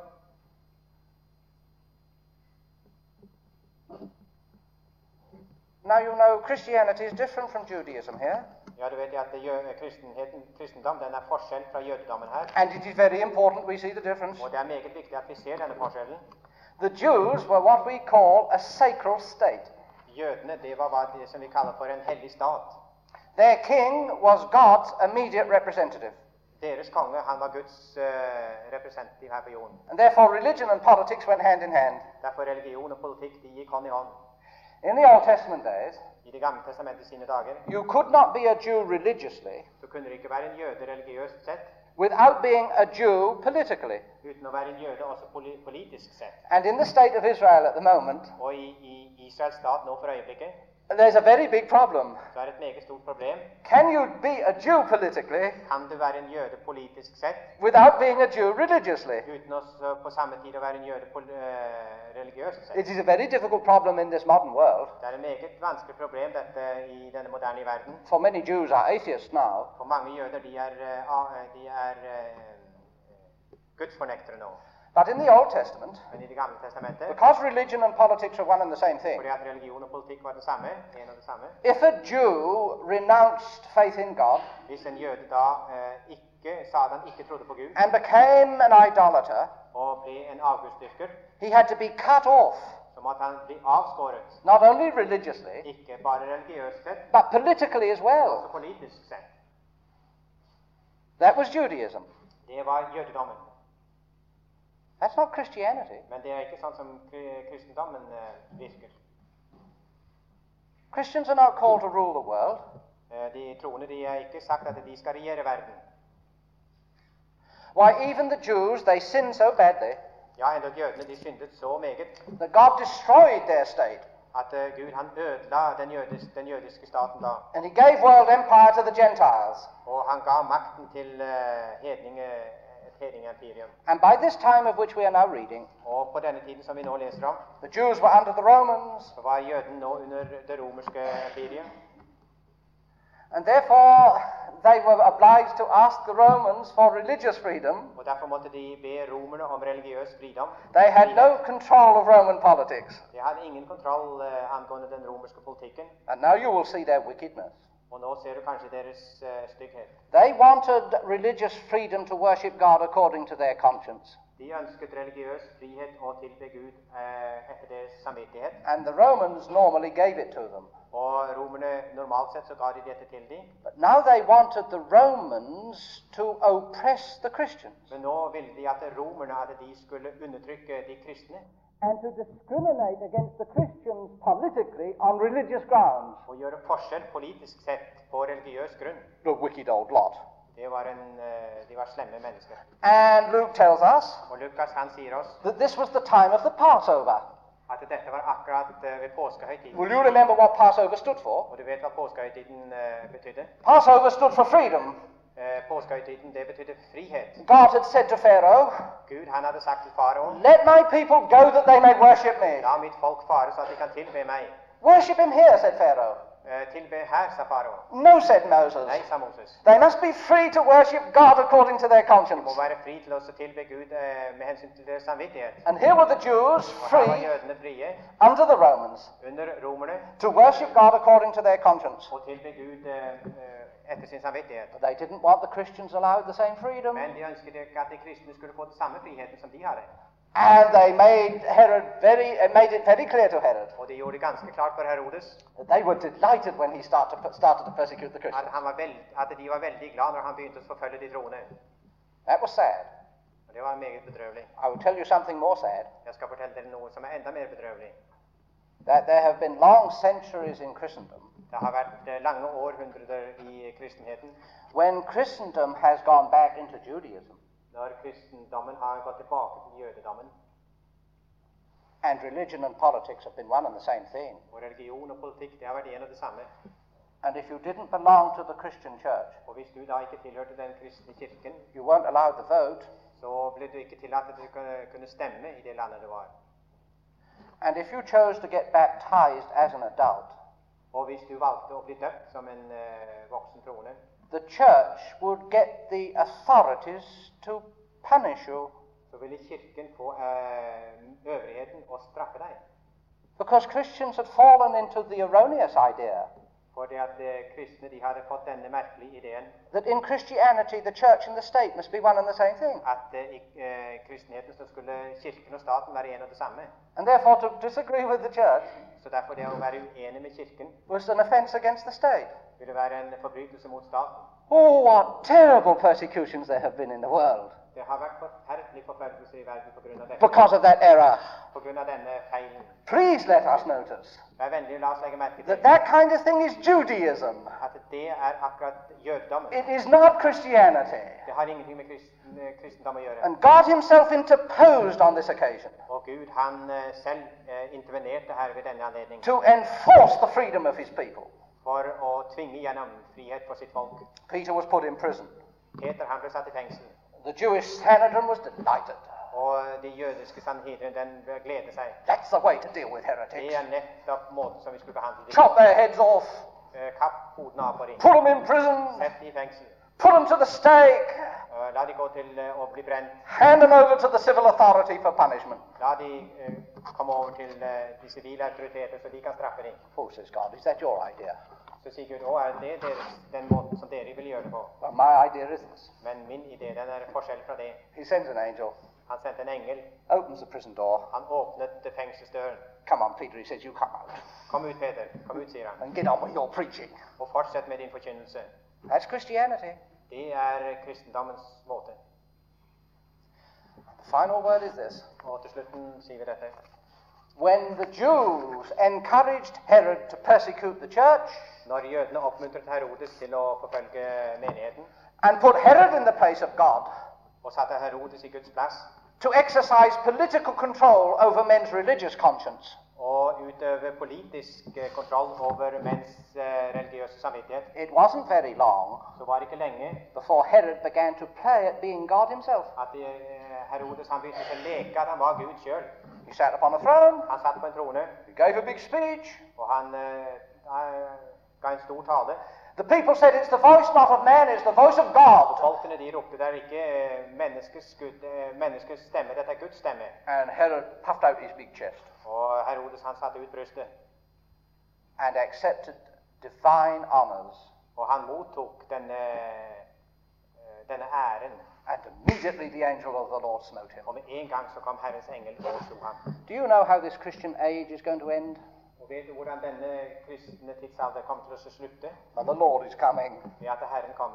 Now you know Christianity is different from Judaism here, Ja, du vet jo at det gjør- kristenheten, kristendom den er forskjell fra jødedommen her, and it is very important we see the difference. og det er meget viktig at vi ser denne forskjellen. The Jews were what we call a sacral state. Jødene det var hva det som vi kaller for en hellig stat. Their king was God's immediate representative, Deres konge han var Guds eh, representativ her på jorden. and therefore religion and politics went hand in hand. Derfor religion og politikk de gikk hånd i hånd. In the Old Testament days, I Det gamle testamentet sine dager you could not be a Jew religiously så kunne det ikke være en jøde religiøst sett, without being a Jew politically. uten å være en jøde også poli politisk sett. And in the state of Israel at the moment, Og i, i Israels stat nå for øyeblikket, there's a very big problem. så er det et meget stort problem. Can you be a Jew politically Kan du være en jøde politisk sett, without being a Jew religiously? uten også på samme tid å være en jøde pol eh, religiøst sett? It is a very difficult problem in this modern world. Det er et meget vanskelig problem, dette, i denne moderne verden. For many Jews are atheists now. For mange jøder, de er, eh, a- de er eh, gudsfornektere nå. But in the Old Testament, Men i Det gamle testamentet, because religion and politics are one and the same thing, fordi at religion og politikk var det samme, en og det samme, if a Jew renounced faith in God hvis en jøde da eh, ikke sa at han ikke trodde på Gud, and became an idolater, og ble en avgudsdyrker, he had to be cut off, så måtte han bli avskåret. not only religiously, Ikke bare religiøst sett, but politically as men well. også politisk sett. That was Judaism. Det var jødedommen. That's not Christianity. Men det er ikke sånn som kri- kristendommen eh, virker. Christians are not called to rule the world. Eh, de troende de er ikke sagt at de skal regjere verden. Why, even the Jews, they sinned so badly Ja, endog jødene de syndet så meget that God destroyed their state. at eh, Gud han ødela den, jødis, den jødiske staten da. And he gave world empire to the Gentiles. Og han ga makten til eh, hedninge, et hedningeimperium. And by this time of which we are now reading, Og på denne tiden som vi nå leser om, the Jews were under the Romans, så var jøden nå under det romerske imperiet. and therefore they were obliged to ask the Romans for religious freedom. Og derfor måtte de be romerne om religiøs fridom. They had no control of Roman politics. De hadde ingen kontroll eh, angående den romerske politikken. And now you will see their wickedness. Og nå ser du kanskje deres eh, stygghet. They wanted religious freedom to worship God according to their conscience. De ønsket religiøs frihet og tilbe Gud eh, etter deres samvittighet. And the Romans normally gave it to them. Og romerne normalt sett så ga de dette til dem. But now they wanted the Romans to oppress the Christians Men nå ville de at romerne at de skulle undertrykke de kristne and to discriminate against the Christians politically on religious grounds. og gjøre forskjell politisk sett på religiøs grunn. The wicked old lot. Det var en, eh, de var slemme mennesker. And Luke tells us Og Lukas han sier oss that this was the time of the Passover. at dette var akkurat eh, ved påskehøytiden. Will you remember what Passover stood for? Og du vet hva påskehøytiden eh, betydde? Passover stood for freedom. Eh, påskehøytiden det betydde frihet. God had said to Pharaoh, Gud han hadde sagt til farao, "Let my people go that they may worship me." la mitt folk fare så at de kan tilbe meg. Worship him here, said Pharaoh. Eh, tilbe her, sa farao. No, said Moses. Nei, sa Moses. They must be free to worship God according to their De conscience. må være fri til å tilbe Gud eh, med hensyn til deres samvittighet. And here were the Jews Og her var free jødene frie under the Romans under romerne to worship God according to their conscience. og tilbe Gud eh, eh, etter sin samvittighet. But they didn't want the Christians allowed the same freedom. Men de ønsket ikke at de kristne skulle få den samme friheten som de hadde. And they made Herod very, uh, made it very clear to Herod Og de gjorde det ganske klart for Herodes that they were delighted when he started, started to persecute the at, Christians. han var veld, at de var veldig glad når han begynte å forfølge de troende. That was sad. Og det var meget bedrøvelig. I will tell you something more sad. Jeg skal fortelle dere noe som er enda mer bedrøvelig. That there have been long centuries in Christendom Det har vært eh, lange århundrer i kristenheten when Christendom has gone back into Judaism når kristendommen har gått tilbake til jødedommen. and religion and politics have been one and the same thing. Og religion og politikk det har vært en og det samme. And if you didn't belong to the Christian church, Og hvis du da ikke tilhørte den kristne kirken, you weren't allowed to vote. så ble du ikke tillatt at du kunne, kunne stemme i det landet du var. And if you chose to get baptized as an adult, Og hvis du valgte å bli døpt som en eh, voksen troende, the church would get the authorities to punish you så ville kirken få eh, øvrigheten å straffe deg. because Christians had fallen into the erroneous idea Fordi at eh, kristne de hadde fått denne merkelige ideen that in Christianity the church and the state must be one and the same thing. at eh, i eh, kristenheten så skulle kirken og staten være en og det samme. And therefore to disagree with the church Så derfor det å være uenig med kirken was an offense against the state. ville være en forbrytelse mot staten. Oh, what terrible persecutions there have been in the world Det har vært forferdelig forfølgelse i verden på grunn av dette. because of that error. på grunn av denne feilen. Please let us notice Vær vennlig, la oss legge merke til that that kind of thing is Judaism. at det er akkurat jødedommen. It is not Christianity. Det har ingenting med kristen, kristendom å gjøre. And God himself interposed on this occasion Og Gud, han eh, selv eh, intervenerte her ved denne anledning to enforce the freedom of his people. for å tvinge gjennom frihet for sitt folk. Peter was put in prison. Peter, han ble satt i fengsel. The Jewish Sanhedrin was delighted. Og de jødiske sanhedrin, den gleder seg. That's the way to deal with Det heretics. er nettopp måten som vi skulle behandle dem. Chop their heads off, Eh, Kapp hodene av på dem. put them in prison, Sett dem i fengsel. put them to the stake, Eh, La de gå til eh, å bli brent. hand them over to the civil authority for punishment. La de eh, komme over til eh, de sivile autoriteter, så de kan straffe dem. Oh, says God, is that your idea? Så sier Gud, å, er det deres, den måten som dere vil gjøre det på? Well, my idea is this. Men min idé, den er forskjell fra det. He sends an angel, Han sendte en engel. opens the prison door. Han åpnet fengselsdøren. Come on, Peter, he says, you come out Kom ut, Peter. Kom ut, sier han. and get on with your preaching. Og fortsett med din forkynnelse. That's Christianity. Det er kristendommens måte. The final word is this. Og til slutten sier vi dette. When the Jews encouraged Herod to persecute the church Når jødene oppmuntret Herodes til å forfølge menigheten, and put Herod in the place of God, og satte Herodes i Guds plass, to exercise political control over men's religious conscience, og utøve politisk eh, kontroll over menns eh, religiøse samvittighet, it wasn't very long så var det ikke lenge before Herod began to play at being God himself. at eh, Herodes han begynte å leke at han var Gud selv. He sat upon a throne, Han satt på en trone, he gave a big speech. og han eh, eh, ga en stor tale. The people said, it's the voice not of man, it's the voice of God. Folkene de ropte, det er ikke eh, menneskets, Gud, eh, menneskets stemme, dette er Guds stemme. And Herod puffed out his big chest Og Herodes han satte ut brystet, and accepted divine honors. og han mottok denne, eh, denne æren. And immediately the angel of the Lord smote him. Og med en gang så kom Herrens engel og slo ham. Do you know how this Christian age is going to end? Og vet du hvordan denne kristne tidsalder kommer til å slutte? Well, the Lord is coming. Ved at Herren kommer.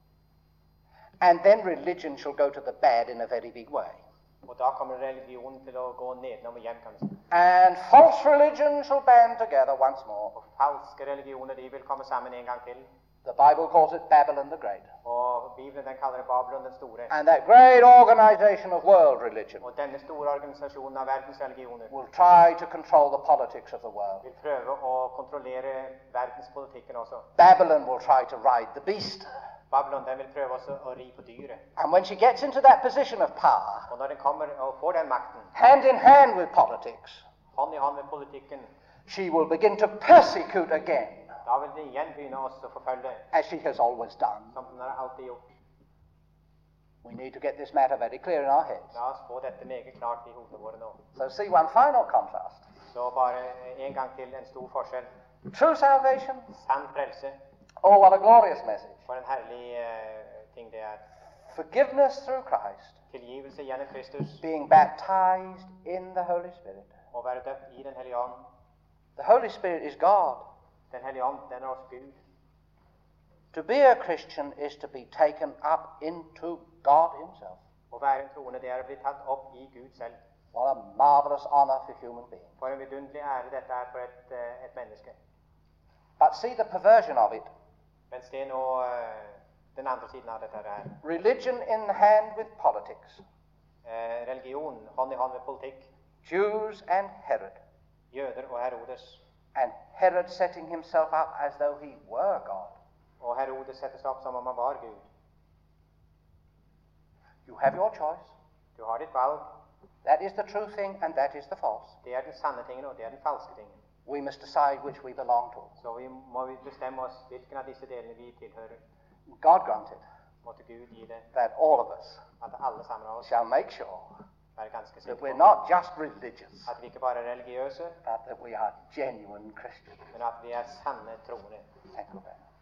And then religion shall go to the bad in a very big way. Og da kommer religionen til å gå nedenom og hjem, kan vi si. And false religion shall band together once more. Og falske religioner, de vil komme sammen en gang til. The Bible calls it Babylon the Great. Og Bibelen den kaller det Babylon den store. And that great organization of world religion Og denne store organisasjonen av verdens religioner will try to control the politics of the world. vil prøve å kontrollere verdenspolitikken også. Babylon will try to ride the beast. Babylon den vil prøve også å ri på dyret. And when she gets into that position of power, Og når den kommer og får den makten, hand in hand with politics, hånd i hånd med politikken, she will begin to persecute again, da vil den igjen begynne også å forfølge, as she has always done. som den har alltid gjort. We need to get this matter very clear in our heads. La oss få dette meget klart i hodene våre nå. So see one final contrast. Så bare en gang til en stor forskjell. True salvation. Sann frelse, Oh, what a glorious message. for en herlig eh, ting det er. Forgiveness through Christ. Tilgivelse gjennom Kristus, Being baptized in the Holy Spirit. å være døpt i Den hellige ånd. The Holy Spirit is God. Den hellige ånd, den er også Gud. To be a Christian is to be taken up into God himself. Å være en troende, det er å bli tatt opp i Gud selv. What a marvelous honor for human beings. For en vidunderlig ære dette er for et, eh, et menneske. But see the perversion of it. Mens det er nå eh, den andre siden av dette her. Religion in hand with politics. Eh, religion, hånd i hånd med politikk. Jews and Herod. Jøder og Herodes. And Herod setting himself up as though he were God. Og Herodes setter seg opp som om han var Gud. You have your choice. Du har ditt valg. That is the true thing and that is the false. Det er den sanne tingen, og det er den falske tingen. We must decide which we belong to. Så vi må vi bestemme oss hvilken av disse delene vi tilhører. God granted Måtte Gud gi det, that all of us at alle sammen av oss shall make sure være ganske that sikre we're på not just religious, at vi ikke bare er religiøse, but that we are genuine Christians. men at vi er sanne troende. Thank you very much.